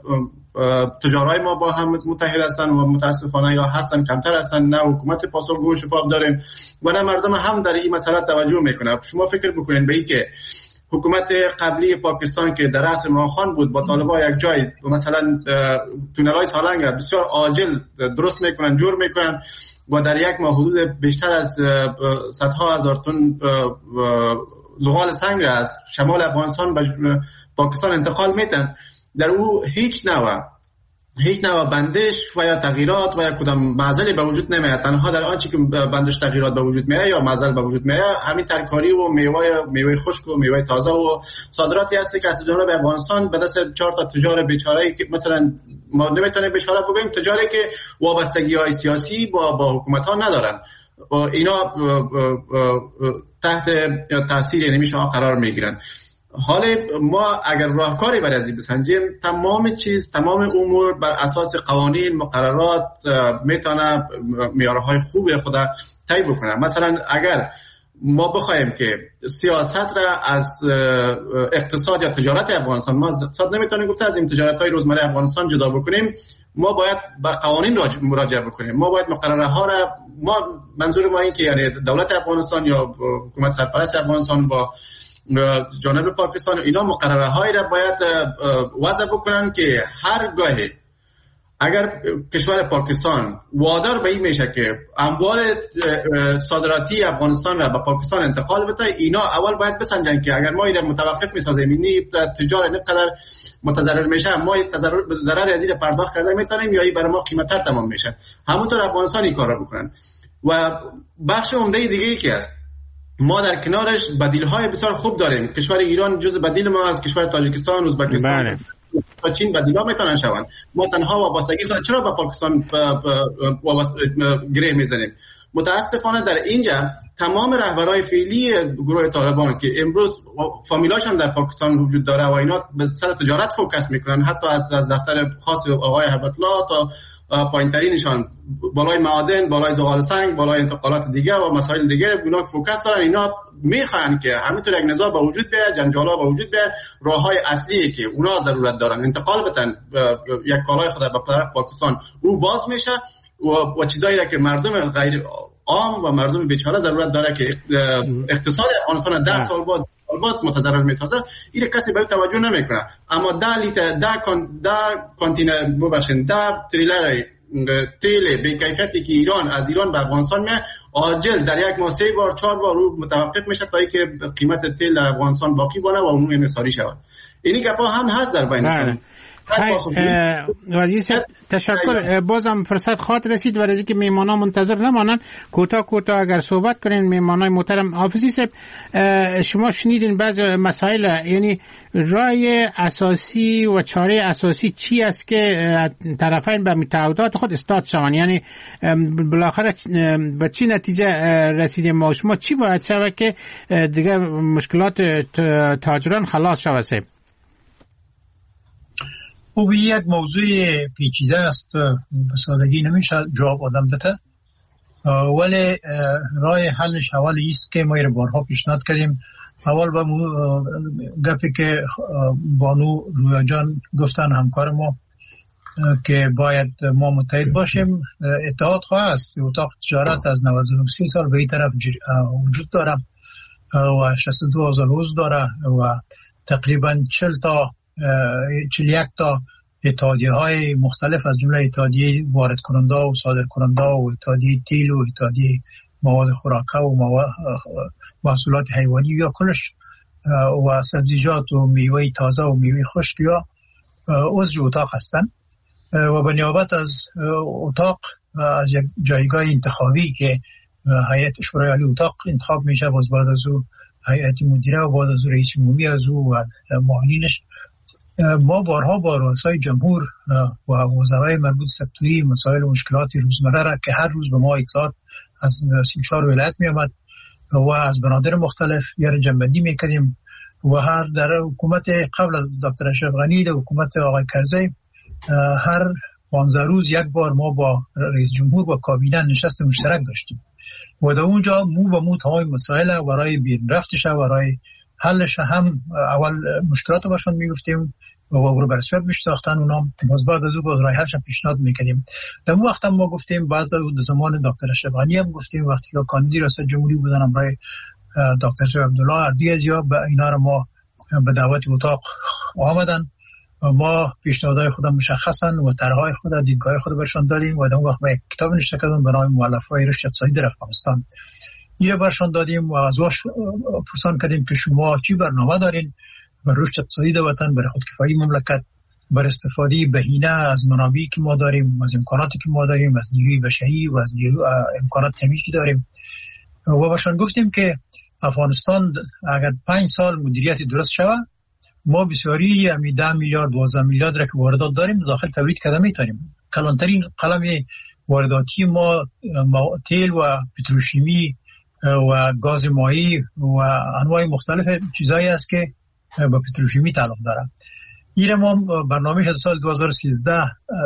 تجارای ما با هم متحد هستن و متاسفانه یا هستن کمتر هستن، نه حکومت پاسخگو و شفاف داریم و نه مردم هم در این مسئله توجه میکنن. شما فکر بکنین به این که حکومت قبلی پاکستان که در عصر ماخان بود با طالبان یک جای مثلا تونل‌های سالنگ بسیار عاجل درست میکنن، جور میکنن و در یک ماه حدود بیشتر از صدها هزار تن زغال سنگ را از شمال افغانستان به پاکستان انتقال میتن. در او هیچ نوع هیچ نوع بندش و یا تغییرات و یا کدام معضلی به وجود نمیاد. تنها در آنچه که بندش تغییرات به وجود میاد یا معضل به وجود میاد همین ترکاری و میوه میوه خشک و میوه تازه و صادراتی هست که از جانب افغانستان به دست چهار تا تجار بیچاره که مثلا ما نمیتونیم بیچاره بگیم تجاری که وابستگی‌های سیاسی با با حکومت ها ندارن و اینا تحت تاثیر نمیشه قرار میگیرن. حالا ما اگر راهکاری برای از این بسنجیم، تمام چیز تمام امور بر اساس قوانین مقررات میتونه معیارهای خوب خود طی بکنه. مثلا اگر ما بخوایم که سیاست را از اقتصاد یا تجارت افغانستان، ما اقتصاد نمیتونیم گفته از این تجارت های روزمره افغانستان جدا بکنیم، ما باید به قوانین مراجعه بکنیم. ما باید مقرره ها را، ما منظور ما این که یعنی دولت افغانستان یا حکومت سرپرست افغانستان با جانب پاکستان اینا مقرره هایی را باید وضع بکنن که هر گاهی اگر کشور پاکستان وادار به این میشه که اموال صادراتی افغانستان را به پاکستان انتقال بده، اینا اول باید بسنجن که اگر ما این متوقف میسازیم اینی تجار نقدر متضرر میشه، ما ضرر از این پرداخت کرده میتونیم یا این برای ما قیمت‌تر تمام میشه. همونطور افغانستان این کار را بکنن. و بخش عمده دیگه ای که است، ما در کنارش بدیل‌های بسیار خوب داریم. کشور ایران جزء بدیل ما است، کشور تاجیکستان، ازبکستان و چین بدیلا میتونن شوند. ما تنها وابستگی خود چرا با پاکستان گره میزنیم؟ متاسفانه در اینجا تمام رهبرای فعلی گروه طالبان که امروز فامیلاشون در پاکستان وجود داره و اینا به سر تجارت فوکس میکنن، حتی از از دفتر خاص آقای هبت‌الله تا پایین‌ترینشان بالای معادن، بالای زغال سنگ، بالای انتقالات دیگه و مسائل دیگه اونا فوکس دارن. اینا میخوان که همینطور یک نزاع به وجود بیاد، جنجالا به وجود بیاد، راههای اصلی که اونا ضرورت دارن انتقال بدن یک کالای خود به طرف پاکستان او باز میشه و, و چیزایی که مردم غیر عام و مردم بیچاره ضرورت داره که اقتصاد افغانستان در سال بعد البته متضرر میسازه، این کسی به توجه نمیکنه. اما ده لیتر ده کان ده کانتینر ببخشید ده تریلر تیل به کیفیتی که ایران از ایران به افغانستان میاد عاجل در یک ماه سه بار چهار بار رو متوقف میشه تا اینکه قیمت تیل در افغانستان باقی بمونه و اون انحصاری شود. اینی گپا هم هست در بین. وزیر تشکر. بازم فرصت خاطر رسید برای اینکه میهمانان منتظر نمانن، کوتاه کوتاه اگر صحبت کنین میهمانای محترم. حافظی صاحب شما شنیدین بعض مسائل، یعنی رای اساسی و چاره اساسی چی است که طرفین به تعهدات خود استاد شوند؟ یعنی بالاخره به چی نتیجه رسیدیم ما شما؟ چی باید شود که دیگه مشکلات تاجران خلاص شود؟ او یک موضوع پیچیده است، به سادگی نمیشه جواب آدم بده، ولی راه حلش اول است که ما رو بارها پیشنهاد کردیم. اول با گپی که بانو رویا جان گفتن همکار ما که باید ما متحد باشیم، اتحاد خواه است. اتاق تجارت از نود و سه سال به این طرف وجود داره و شصت و دو هزار عضو داره و تقریبا چهل تا چهل و یک تا اتحادیه های مختلف از جمله اتحادیه وارد کننده و صادر کننده و اتحادیه تیل و اتحادیه مواد خوراکه و مواد محصولات حیوانی یا کلش و سبزیجات و میوه تازه و میوه خشک یا عضو اتاق هستند و به نیابت از اتاق از یک جایگاه انتخابی که هیئت شورای عالی اتاق انتخاب میشه، باز بعد از او هیئت مدیره و بعد از رئیس عمومی از او و معاونینش، ما بارها با رؤسای جمهور و وزرای مربوط سکتوری مسائل و مشکلات روزمره را که هر روز به ما اطلاعات از سی و چهار ولایت می آمد و از بنادر مختلف یا جنبندی می کردیم و هر در حکومت قبل از دکتر اشرف غنی در حکومت آقای کرزی هر پانزده روز یک بار ما با رئیس جمهور و کابینه نشست مشترک داشتیم و در اونجا مو به مو تمام مسائل برای بین رفتش و برای حلش هم اول مشکلات باشون میگفتیم و رو برسویت میشتاختن اونا، باز بعد از او باز رای حلش پیشنهاد میکردیم. در اون وقت هم ما گفتیم، بعد از زمان دکتر اشرف غنی هم گفتیم وقتی که کاندید ریاست جمهوری بودن برای دکتر شریف عبدالله اردیز یا به اینا رو ما به دعوت اتاق آمدن، ما پیشنهادهای خودم مشخصن و طرحهای خود دیدگاه خود برشان دادیم و در اون وقت ما یک کتاب نوشته کردیم به نام مؤلفه‌های رشد اقتصادی در افغانستان. این برشان دادیم و از واش پرسان کردیم که شما چی برنامه دارین برای رشد اقتصادی در وطن، برای خودکفایی مملکت، برای استفاده بهینه از منابعی که ما داریم، از امکاناتی که ما داریم، از نیروی بشری و از نیرو امکانات طبیعی که داریم. و برشان گفتیم که افغانستان اگر پنج سال مدیریت درست شود، ما بسیاری همی ده میلیارد دوازده میلیارد را که واردات داریم داخل تولید کرده میتونیم. کلانترین قلم وارداتی ما تیل و پتروشیمی و گاز مایی و انواع مختلف چیزایی است که به پتروشیمی تعلق داره. این ما برنامه سال دو هزار و سیزده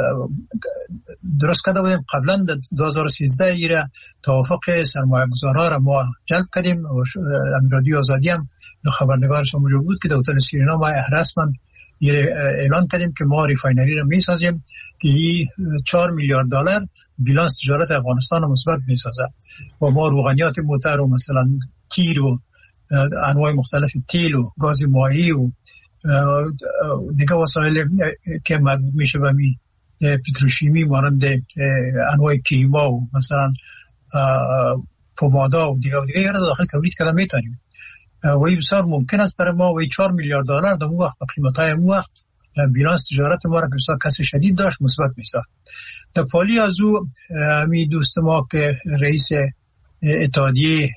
درست کرده بودیم. قبلا در دو هزار و سیزده این توافق سرمایه گذارها را ما جلب کردیم و رادیو آزادی هم خبرنگارش موجود بود که در هتل سیرینا ما رسما اعلان کردیم که ما ریفاینری را می سازیم که این چهار میلیارد دلار بیلانس تجارت افغانستان را مثبت می سازه و ما روغنیات موتر و مثلا تیر و انواع مختلف تیل و گاز مایی و دیگه وسایل که مربوط میشه به می پتروشیمی مانند انواع کریما و مثلا پومادا و دیگه و دیگه را داخل تولید کرده میتونیم و این بسیار ممکن است برای ما و چهار میلیارد دلار در اون وقت با قیمت‌های اون وقت بیلانس تجارت ما را که بسیار کسر شدید داشت مثبت میشه. در پالی از او می دوست ما که رئیس اتحادیه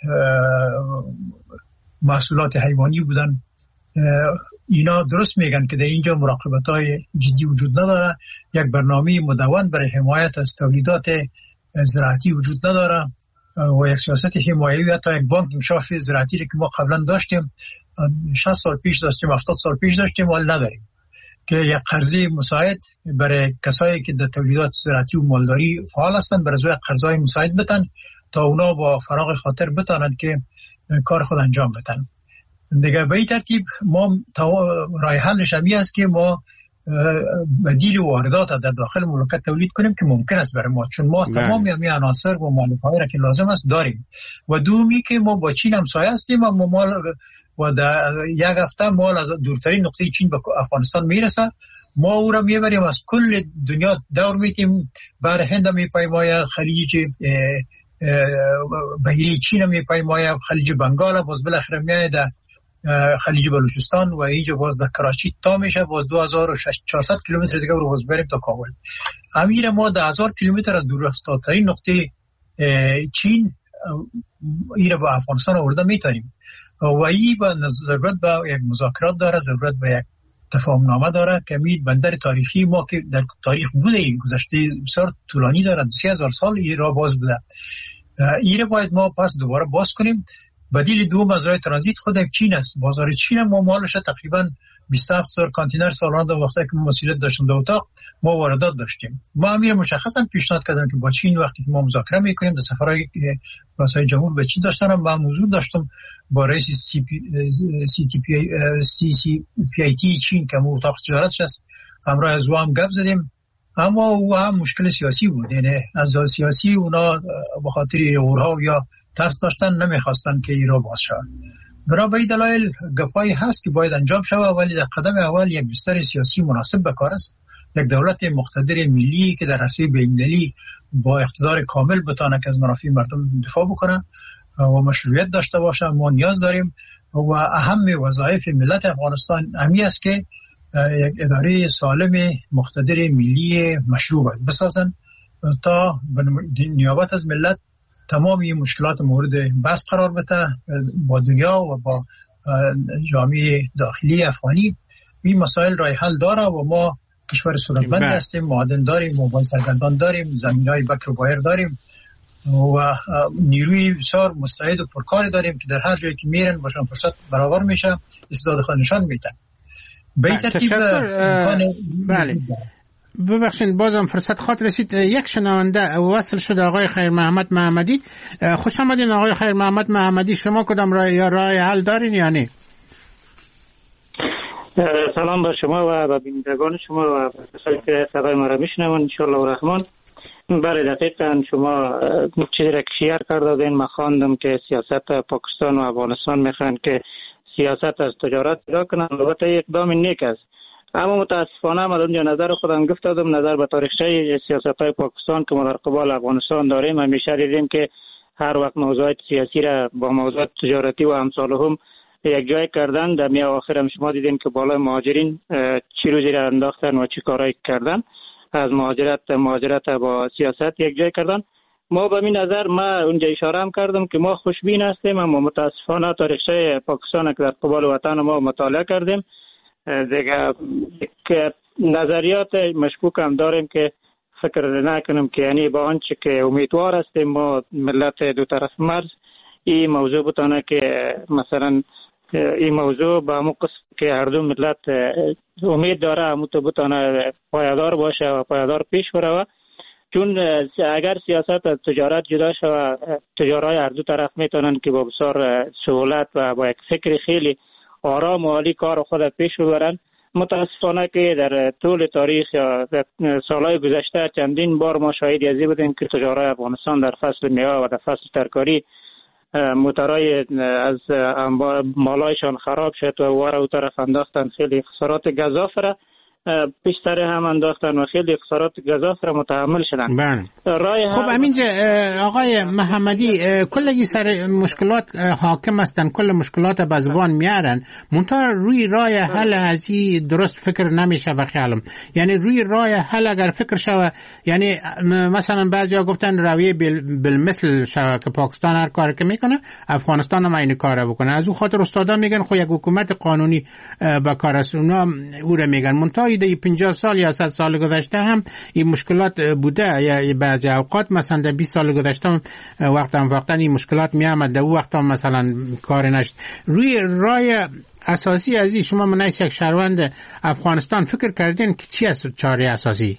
محصولات حیوانی بودن، اینا درست میگن که در اینجا مراقبت‌های جدی وجود نداره، یک برنامه مدون برای حمایت از تولیدات زراعتی وجود نداره و یک سیاست حمایوی حتی یک بانک انکشاف زراعتی که ما قبلا داشتیم شصت سال پیش داشتیم هفتاد سال پیش داشتیم ولی نداریم که یک قرضه مساعد برای کسایی که در تولیدات زراعتی و مالداری فعال هستند برای زوی قرضای مساعد بتن تا اونا با فراغ خاطر بتانند که کار خود انجام بدن. دیگه به این ترتیب ما راه حلش همی است که ما بدیل واردات در داخل مملکت تولید کنیم که ممکن است برای ما، چون ما تمام همین عناصر و مالک‌هایی را که لازم است داریم. و دومی که ما با چین همسایه هستیم و مال و در یک هفته مال از دورترین نقطه چین به افغانستان میرسه، ما او را میبریم از کل دنیا دور میتیم، بر هند میپیماید، خلیج بحیره چین میپیماید، خلیج بنگال، باز بالاخره میاد خلیج بلوچستان و اینجا باز در کراچی تا میشه، باز دو هزار و چهارصد کیلومتر دیگه رو باز بریم تا کابل. امیر ما ده هزار کیلومتر از دورترین نقطه چین ایره با افغانستان آورده میتونیم و این با ضرورت به یک مذاکرات داره، ضرورت به یک تفاهم نامه داره که می بندر تاریخی ما که در تاریخ بوده، این گذشته بسیار طولانی داره، سه هزار سال این را باز بوده، ایره باید ما پس دوباره باز کنیم. بدیل دوم از راه ترانزیت خود چین است. بازار چین ما مالش تقریبا بیست و هفت هزار کانتینر سالانه در وقتی که مسئولیت داشتیم در اتاق ما واردات داشتیم. ما امیر مشخصا پیشنهاد کردم که با چین وقتی که ما مذاکره میکنیم در سفرهای رئاسای جمهور به چین داشتم، من موضوع داشتم با رئیس سی پی سی تی پی سی سی پی آی تی چین که اتاق تجارتش است، همراه از او هم گپ زدیم، اما او هم مشکل سیاسی بود، یعنی از سیاسی اونا به خاطر اورها یا ترس داشتن نمیخواستن که ایران باز شود. برای به این دلایل گپایی هست که باید انجام شود، ولی در قدم اول یک بستر سیاسی مناسب به کار است، یک دولت مقتدر ملی که در عرصه بین‌المللی با اقتدار کامل بتونه که از منافع مردم دفاع بکنه و مشروعیت داشته باشه. ما نیاز داریم و اهم وظایف ملت افغانستان همی است که یک اداره سالم مقتدر ملی مشروع بسازن تا نیابت از ملت تمام این مشکلات مورد بحث قرار بده با دنیا و با جامعه داخلی افغانی. این مسائل راه حل داره و ما کشور ثروتمند هستیم، معادن داریم، مواد سرگردان داریم، زمینهای بکر و بایر داریم و نیروی بسیار مستعد و پرکار داریم که در هر جایی که میرن باشن فرصت برابر میشه، استعداد خود نشان میدن. به این ترتیب بله. ببخشید بازم فرصت خاطر رسید، یک شنونده وصل شده، آقای خیر محمد محمدی. خوش آمدین آقای خیر محمد محمدی، شما کدام راه یا راه حل دارین یا نه؟ سلام بر شما و به بینندگان شما و کسانی که صدای ما را میشنوند ان شاء الله الرحمن. بله دقیقاً شما چیزی را که شیار کردین، من خواندم که سیاست پاکستان و افغانستان میخوان که سیاست از تجارت جدا کنن، البته اقدام نیک است، اما متاسفانه من اونجا نظر خودم گفت دادم، نظر به تاریخچه سیاست‌های پاکستان که ما در قبال افغانستان داریم همیشه دیدیم که هر وقت موضوعات سیاسی را با موضوعات تجارتی و امثالهم یک جای کردن، در میان آخر هم شما دیدیم که بالای مهاجرین چی روزی را انداختن و چی کارایی کردن، از مهاجرت مهاجرت با سیاست یک جای کردن. ما به این نظر ما اونجا اشاره هم کردم که ما خوشبین هستیم، اما متاسفانه تاریخچه پاکستان که در قبال وطن ما مطالعه کردیم دیگه که نظریات مشکوک هم داریم که فکر نکنیم که یعنی با آنچه که امیدوار هستیم ما ملت دو طرف مرز این موضوع بتانه که مثلا این موضوع با همون قسم که هر دو ملت امید داره همون تو بتانه پایدار باشه و پایدار پیش بره، چون اگر سیاست از تجارت جدا شود تجارای هر دو طرف میتونن که با بسیار سهولت و با یک فکر خیلی آرام و عالی کار خود پیش ببرن. متاسفانه که در طول تاریخ یا در سالهای گذشته چندین بار ما شاهد ازی بودیم که تجارای افغانستان در فصل میوه و در فصل ترکاری موترای از مالایشان خراب شد و واره او طرف انداختن، خیلی خسارات گزاف را پیشتر هم انداختن و خیلی خسارات گزاف را متحمل شدن. بله. خب همینجا آقای محمدی کلگی سر مشکلات حاکم هستن، کل مشکلات به زبان میارن، منتها روی راه حل ازی درست فکر نمیشه به خیالم. یعنی روی راه حل اگر فکر شوه، یعنی مثلا بعضیا گفتن رویه بالمثل شوه که پاکستان هر کار که میکنه افغانستان هم این کار بکنه، از اون خاطر استادا میگن خو یک حکومت قانونی به کار است، اونا او را میگن. منتها ایده پنجاه سال یا صد سال گذشته هم این مشکلات بوده، یا بعضی اوقات مثلا در بیست سال گذشته وقت هم وقتا این مشکلات می آمد، در وقت هم مثلا کار نشد. روی راه اساسی ازی شما منیس یک شهروند افغانستان فکر کردین که چی است چاره اساسی؟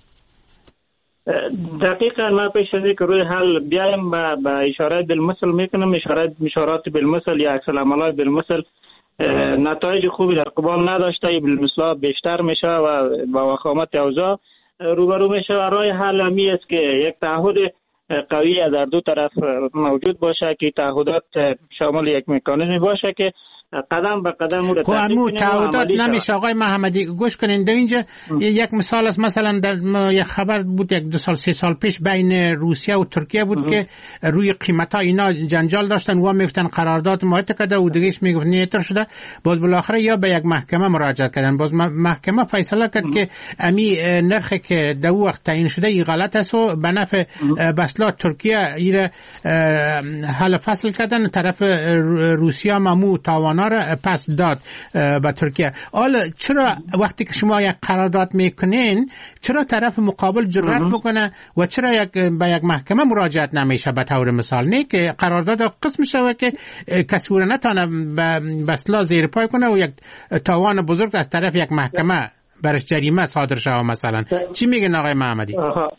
دقیقا ما پیش از که روی حل بیایم با اشاره بالمثل میکنم، اشاره اشارات بالمثل یا عکس العملات بالمثل نتایج خوبی در قبال نداشته، بالمثل بیشتر میشه و با وخامت اوضاع روبرو میشه. و راه حل همی است که یک تعهد قوی در دو طرف موجود باشه که تعهدات شامل یک مکانیزمی باشه که قدم به قدم او را تطبیق کنیم. تعهدات نمیشه آقای محمدی، گوش کنین. در اینجا یک مثال است، مثلا در یک خبر بود یک دو سال سه سال پیش بین روسیه و ترکیه بود که روی قیمتا اینا جنجال داشتن و میگفتن قرارداد معاهده کرده و دیگهش میگفت نیتر شده. باز بالاخره یا به یک محکمه مراجعه کردن، باز محکمه فیصله کرد که امی نرخی که در وقت تعیین شده ای غلط است و به نفع بسلا ترکیه ایره حل فصل کردن، طرف روسیه ممو تاوانا را پس داد به ترکیه. حالا چرا وقتی که شما یک قرارداد میکنین چرا طرف مقابل جرأت بکنه و چرا یک به یک محکمه مراجعت نمیشه؟ به طور مثال نه که قرارداد قسم شوه که کسی را نتونه به اصطلاح زیر پای کنه و یک تاوان بزرگ از طرف یک محکمه برش جریمه صادر شوه مثلا. چی میگن آقای محمدی؟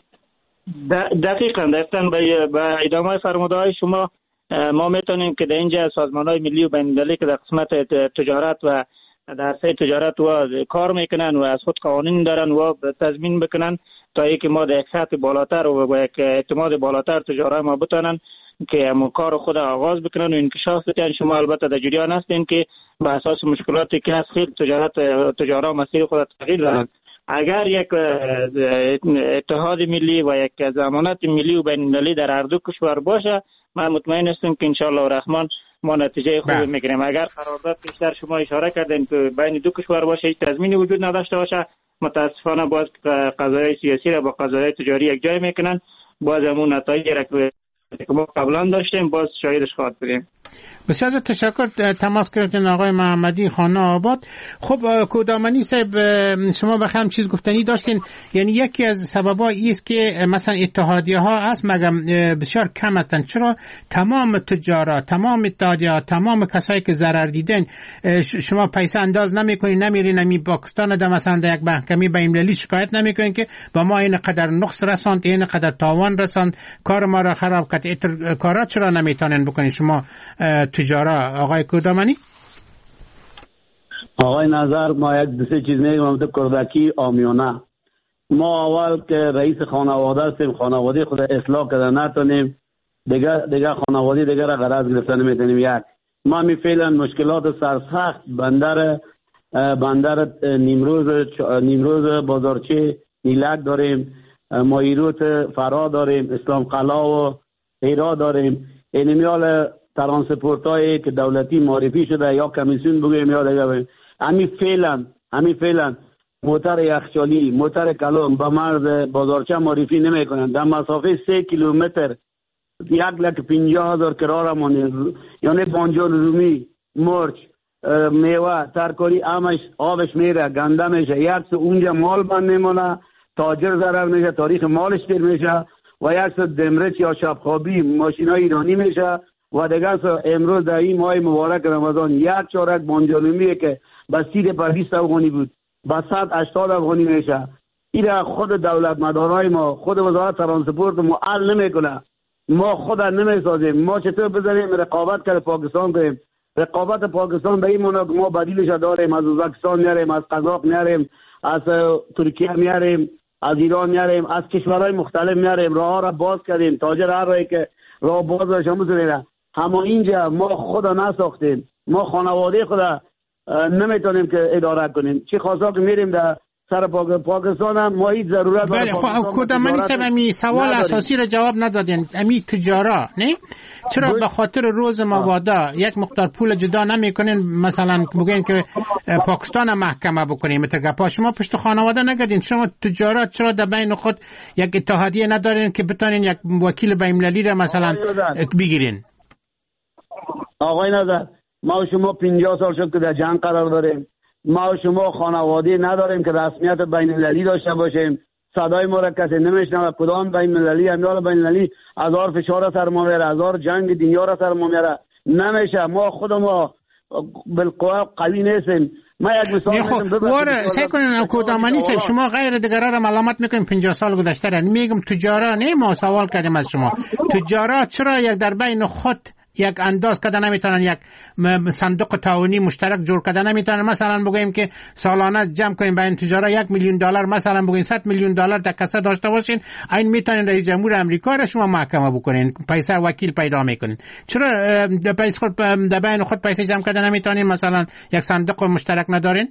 دقیقاً دقیقاً به ادامه فرموده‌های شما ما میتونیم که در اینجا سازمان‌های ملی و بین‌المللی که در قسمت تجارت و در سه تجارت و کار میکنن و از خود قوانین دارن و تضمین بکنن تا اینکه ما در یک سطح بالاتر و با یک اعتماد بالاتر تجارت ما بتونن که کار خود آغاز بکنن و انکشاف بدن. شما البته در جریان هستین که به اساس مشکلاتی که از خیلی تجارت تجارت مسیر خود تغییر دادن. اگر یک اتحاد ملی و یک ضمانت ملی و بین‌المللی در هر دو کشور باشه، من مطمئن هستم که انشالله و رحمان ما نتیجه خوبی میگیریم. اگر قرارداد بیشتر شما اشاره کردین که بین دو کشور باشه، هیچ تضمینی وجود نداشته باشه، متاسفانه باز قضایای سیاسی را با قضایای تجاری یک جای میکنن، باز همون نتایجی را که ما قبلا داشتیم باز شاهدش خواهد بودیم. بسیار تشکر. تماس گرفتین آقای محمدی خانه آباد. خب کودامنی صاحب شما بخوام چیز گفتنی داشتین، یعنی یکی از سببا ایست که مثلا اتحادیه ها هست مگم بسیار کم هستن. چرا تمام تجارت، تمام اتحادیه ها، تمام کسایی که ضرر دیدن شما پیسه انداز نمیکنین، نمیرین نمی پاکستان ده مثلا در یک محکمه بین‌المللی شکایت نمیکنین که با ما این قدر نقص رساند، این قدر تاوان رساند، کار ما را خراب کرد. کارا چرا نمیتونین بکنین شما تجارت آقای کودامنی؟ آقای نظر ما یک دو سه چیز میگم تو کردکی آمیانه. ما اول که رئیس خانواده هستیم، خانواده خود اصلاح کردن نتونیم، دیگه دیگه خانواده دیگه را غرض گرفتن نمیتونیم. یک ما می فعلا مشکلات سرسخت بندر بندر نیمروز نیمروز بازارچه نیلک داریم، مایروت فرا داریم، اسلام قلا و ایرا داریم. اینمیال ترانسپورت هایی که دولتی معرفی شده یا کمیسیون بگویم یا دیگه بگویم، همین فعلا همین فعلا موتر یخچالی، موتر کلام به مرز بازارچه معرفی نمی کنند. در مسافه سه کیلومتر یک لک پنجاه هزار کراره مانه، یعنی بانجان رومی، مرچ، میوه، ترکاری همش آبش میره، گنده میشه. یک سو اونجا مال بند میمونه، تاجر ضرر میشه، تاریخ مالش دیر میشه و یک سو دمرچ یا شبخوابی ماشین های ایرانی میشه و دیگر سو امروز در این ماه مبارک رمضان یک چارک بانجانومیه که به سی پر بیست افغانی بود به صد و هشتاد افغانی میشه. این خود دولت مدارای ما، خود وزارت ترانسپورت ما حل نمیکنه. ما خود نمیسازیم. ما چطور بزنیم رقابت کرد پاکستان کنیم؟ رقابت پاکستان به این معنی ما بدیلش داریم، از ازبکستان میاریم، از قزاق میاریم، از ترکیه میاریم، از ایران میاریم، از کشورهای مختلف میاریم. راه را باز کردیم، تاجر هر راهی که راه باز باشه میتونه. اما اینجا ما خدا نساختیم، ما خانواده خدا نمیتونیم که اداره کنیم. چی خاصا که میریم در سر پاکستان هم ما هیچ ضرورت بله. خب کدامنی سب امی سوال نداریم. اساسی را جواب ندادین. امی تجارا نه چرا به خاطر روز مبادا یک مقدار پول جدا نمیکنین؟ مثلا بگین که پاکستان محکمه بکنیم متگپا، شما پشت خانواده نگردین. شما تجارت چرا در بین خود یک اتحادیه ندارین که بتونین یک وکیل بین‌المللی را مثلا بگیرین؟ آقای نظر ما و شما پنجاه سال شد که در جنگ قرار داریم. ما و شما خانواده نداریم که رسمیت بین‌المللی داشته باشیم. صدای ما را کسی نمیشنوه. کدام بین‌المللی امیال بین‌المللی هزار فشار سر ما میاره، هزار جنگ دنیا را سر ما میاره. نمیشه. ما خود ما بالقوه قوی نیستیم. ما یک مثال میگم واره سعی کنین کودامنی صاحب شما غیر دیگران را ملامت میکنین پنجاه سال گذشته را. میگم تجارت نه، ما سوال کردیم از شما تجارت چرا یک در بین خود یک انداز کردن نمیتونن، یک صندوق تعاونی مشترک جور کردن نمیتونن. مثلا بگیم که سالانه جمع کنیم بین تجارت یک میلیون دلار، مثلا بگیم صد میلیون دلار در کسه داشته باشین، این میتونین رئیس جمهور امریکا را شما محکمه بکنین، پیسه وکیل پیدا میکنین. چرا در پیسه خود در بین خود پیسه جمع کردن نمیتونین؟ مثلا یک صندوق مشترک ندارین؟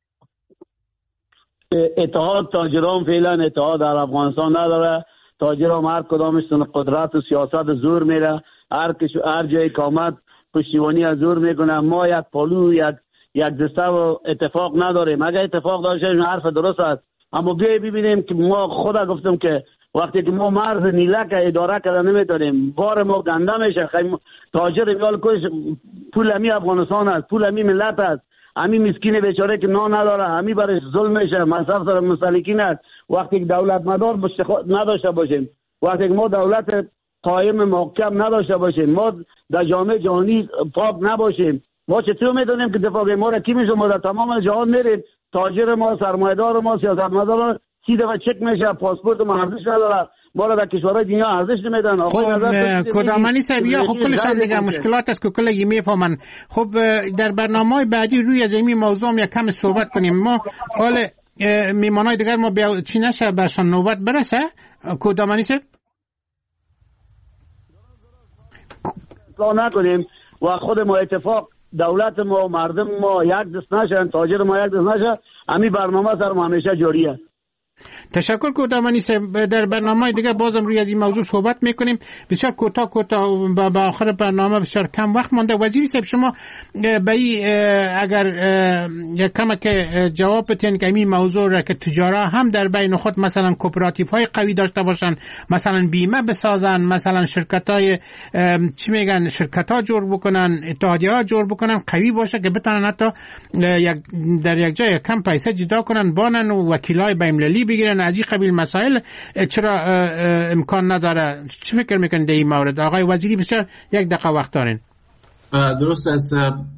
اتحاد تاجران فعلا اتحاد در افغانستان نداره. تاجران هر کدامشون قدرت و سیاست زور میره، هر هر جای کامت پشتیبانی از زور میکنه. ما یک پالو یک یک دسته و اتفاق نداریم. اگر اتفاق داشته حرف درست است، اما بیای ببینیم که ما خدا گفتم که وقتی که ما مرز نیلک اداره کردن نمیتونیم، بار ما گنده میشه. خیلی تاجر میال کوش پول امی افغانستان است، پول امی ملت است، امی مسکین بیچاره که نان نداره، امی برش ظلم میشه، مصرف سر مسلکین است. وقتی که دولت مدار نداشته باشیم، وقتی که ما دولت قائم محکم نداشته باشیم، ما در جامعه جهانی پاک نباشیم، ما چطور میدونیم که دفاع ما را کی میشه؟ ما در تمام جهان میریم، تاجر ما، سرمایه‌دار ما، سیاستمدار سی دفعه چک میشه، پاسپورت ما ارزش نداره، ما را در کشورهای دنیا ارزش نمیدن. خب کدامانی صاحب خب کلشان دیگه مشکلات است که کلی میفهمن. خب در برنامه‌های بعدی روی از این موضوع یک کم صحبت کنیم. ما حال میمانای دیگر ما بیا چی نشه برشان نوبت برسه. کدامانی صاحب نکنیم و خود ما اتفاق دولت ما مردم ما یک دست نشن، تاجر ما یک دست نشه، همین برنامه سر ما همیشه جاری است. تشکر کدامانی صاحب. در برنامه دیگه بازم روی از این موضوع صحبت میکنیم. بسیار کوتاه کوتاه به آخر برنامه بسیار کم وقت مانده. وزیر صاحب شما به اگر یک کم که جواب بدین که این موضوع را که تجارت هم در بین خود مثلا کوپراتیو های قوی داشته باشن، مثلا بیمه بسازن، مثلا شرکت های چی میگن شرکت ها جور بکنن، اتحادیه ها جور بکنن، قوی باشه که بتونن حتی در یک جای کم پیسه جدا کنن، بانن و وکیلای بین‌المللی بگیرن. از این قبیل مسائل چرا امکان نداره؟ چی فکر میکنید در این مورد؟ آقای وزیری بسیار یک دقیقه وقت دارین. درست است.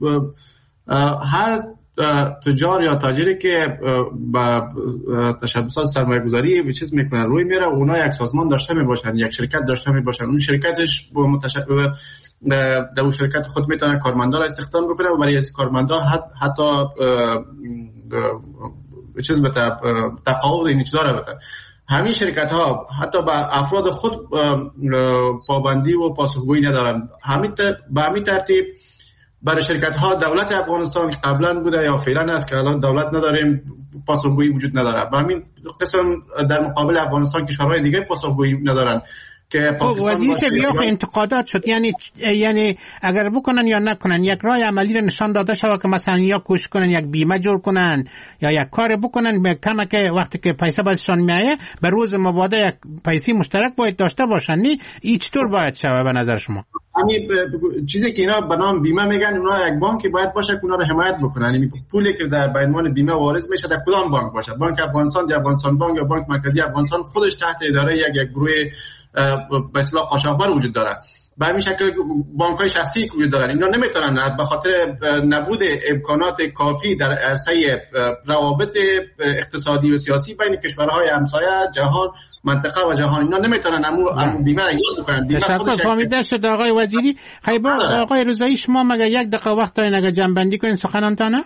هر تجار یا تاجری که با تشبسات سرمایه گذاری به چیز میکنن روی میره، اونا یک سازمان داشته میباشن، یک شرکت داشته میباشن، اون شرکتش در اون شرکت خود میتونه کارمندا را استخدام بکنه و برای از کارمندا حتی چیز بده تقاعد این چیزا رو بده. همین شرکت ها حتی با افراد خود پابندی و پاسخگویی ندارن. همین به همین ترتیب برای شرکت ها دولت افغانستان قبلا بوده یا فعلا است که الان دولت نداریم، پاسخگویی وجود نداره. به همین قسم در مقابل افغانستان کشورهای دیگه پاسخگویی ندارن که وزیر صاحب یا انتقادات شد، یعنی یعنی اگر بکنن یا نکنن یک راه عملی رو نشان داده شود که مثلا یا کوشش کنن یک بیمه جور کنن یا یک کار بکنن به کمه که وقتی که پیسه بازشان میایه به روز مبادا یک پیسه مشترک باید داشته باشن. نی این چطور باید شود به نظر شما؟ همین چیزی که اینا به نام بیمه میگن، اونا یک بانکی باید باشه که اونا رو حمایت بکنن. یعنی پولی که در بینمان بیمه وارد میشه در کدام بانک باشه؟ بانک افغانستان یا افغانستان بانک یا بانک مرکزی افغانستان خودش تحت اداره یک یک گروه به اصطلاح قاچاقبر وجود داره. به همین شکل بانک‌های شخصی که وجود دارن اینا نمیتونن به خاطر نبود امکانات کافی در عرصه روابط اقتصادی و سیاسی بین کشورهای همسایه جهان منطقه و جهان اینا نمیتونن امو بیمه را یاد بکنن. تشکر فهمیده شد آقای وزیری. خیلی آقای رضایی شما مگه یک دقیقه وقت دارین اگه جنبندی کنین سخنانتانه؟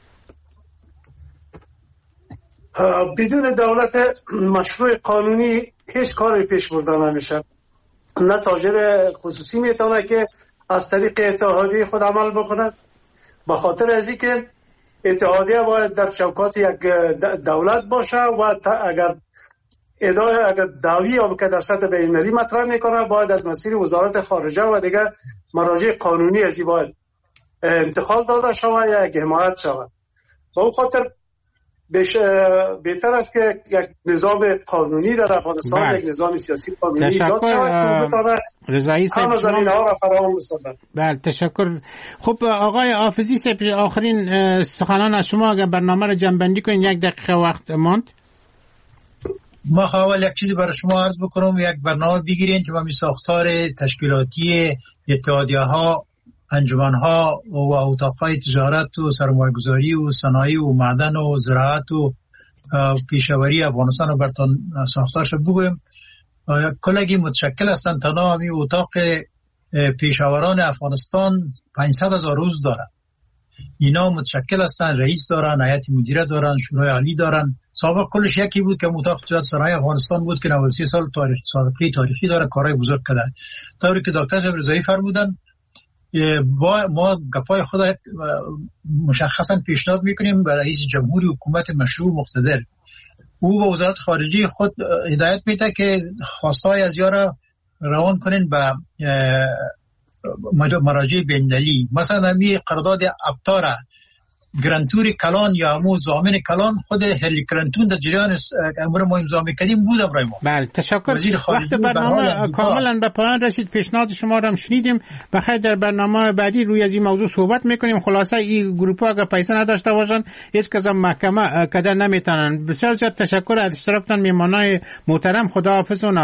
بدون دولت مشروع قانونی هیچ کاری پیش برده نمیشه. نه تاجر خصوصی میتونه که از طریق اتحادیه خود عمل بکنه، به خاطر از اینکه اتحادیه باید در چوکات یک دولت باشه و اگر اداره اگر دعوی یا که در سطح بین‌المللی مطرح میکنه باید از مسیر وزارت خارجه و دیگه مراجع قانونی از این باید انتقال داده شود یا یک حمایت شود. به اون خاطر بهتر است که یک نظام قانونی در افغانستان بله. یک نظام سیاسی قانونی ایجاد شود. رضایی صاحب شما بله تشکر. خب آقای حافظی صاحب آخرین سخنان از شما اگر برنامه را جمع‌بندی کنین، یک دقیقه وقت ماند. ما اول یک چیزی برای شما عرض بکنم، یک برنامه بگیرین که با می ساختار تشکیلاتی اتحادیه ها، انجمن ها و اتاقهای تجارت و سرمایه‌گذاری و صنایع و معدن و زراعت و پیشاوری افغانستان رو برتون ساختارش بگویم. کلگی متشکل هستند، تنها همین اتاق پیشاوران افغانستان پانصد هزار روز دارن. اینا متشکل هستن، رئیس دارن، هیئت مدیره دارن، شورای عالی دارن. سابق کلش یکی بود که مطابق قدرت سرای افغانستان بود که نود و سه سال تاریخ سابقه تاریخی داره، کارهای بزرگ کرده. طوری که دکتر صاحب رضایی فرمودن با ما گپای خود مشخصا پیشنهاد میکنیم به رئیس جمهوری حکومت مشروع مقتدر. او به وزارت خارجه خود هدایت میده که خواستای از یارا روان کنین به مراجع بین‌المللی. مثلا می قرارداد ابتار گرانتور کلان یا همون زامن کلان خود هلی کرنتون در جریان امور ما امضا می‌کردیم بود برای ما. بله تشکر. وقت برنامه کاملا به پایان رسید. پیشنهاد شما را هم شنیدیم. بخیر در برنامه بعدی روی از این موضوع صحبت میکنیم. خلاصه این گروپ ها اگه پیسه نداشته باشن هیچ کس محکمه کده نمیتونن. بسیار زیاد تشکر از اشتراکتان میهمانای محترم. خداحافظ.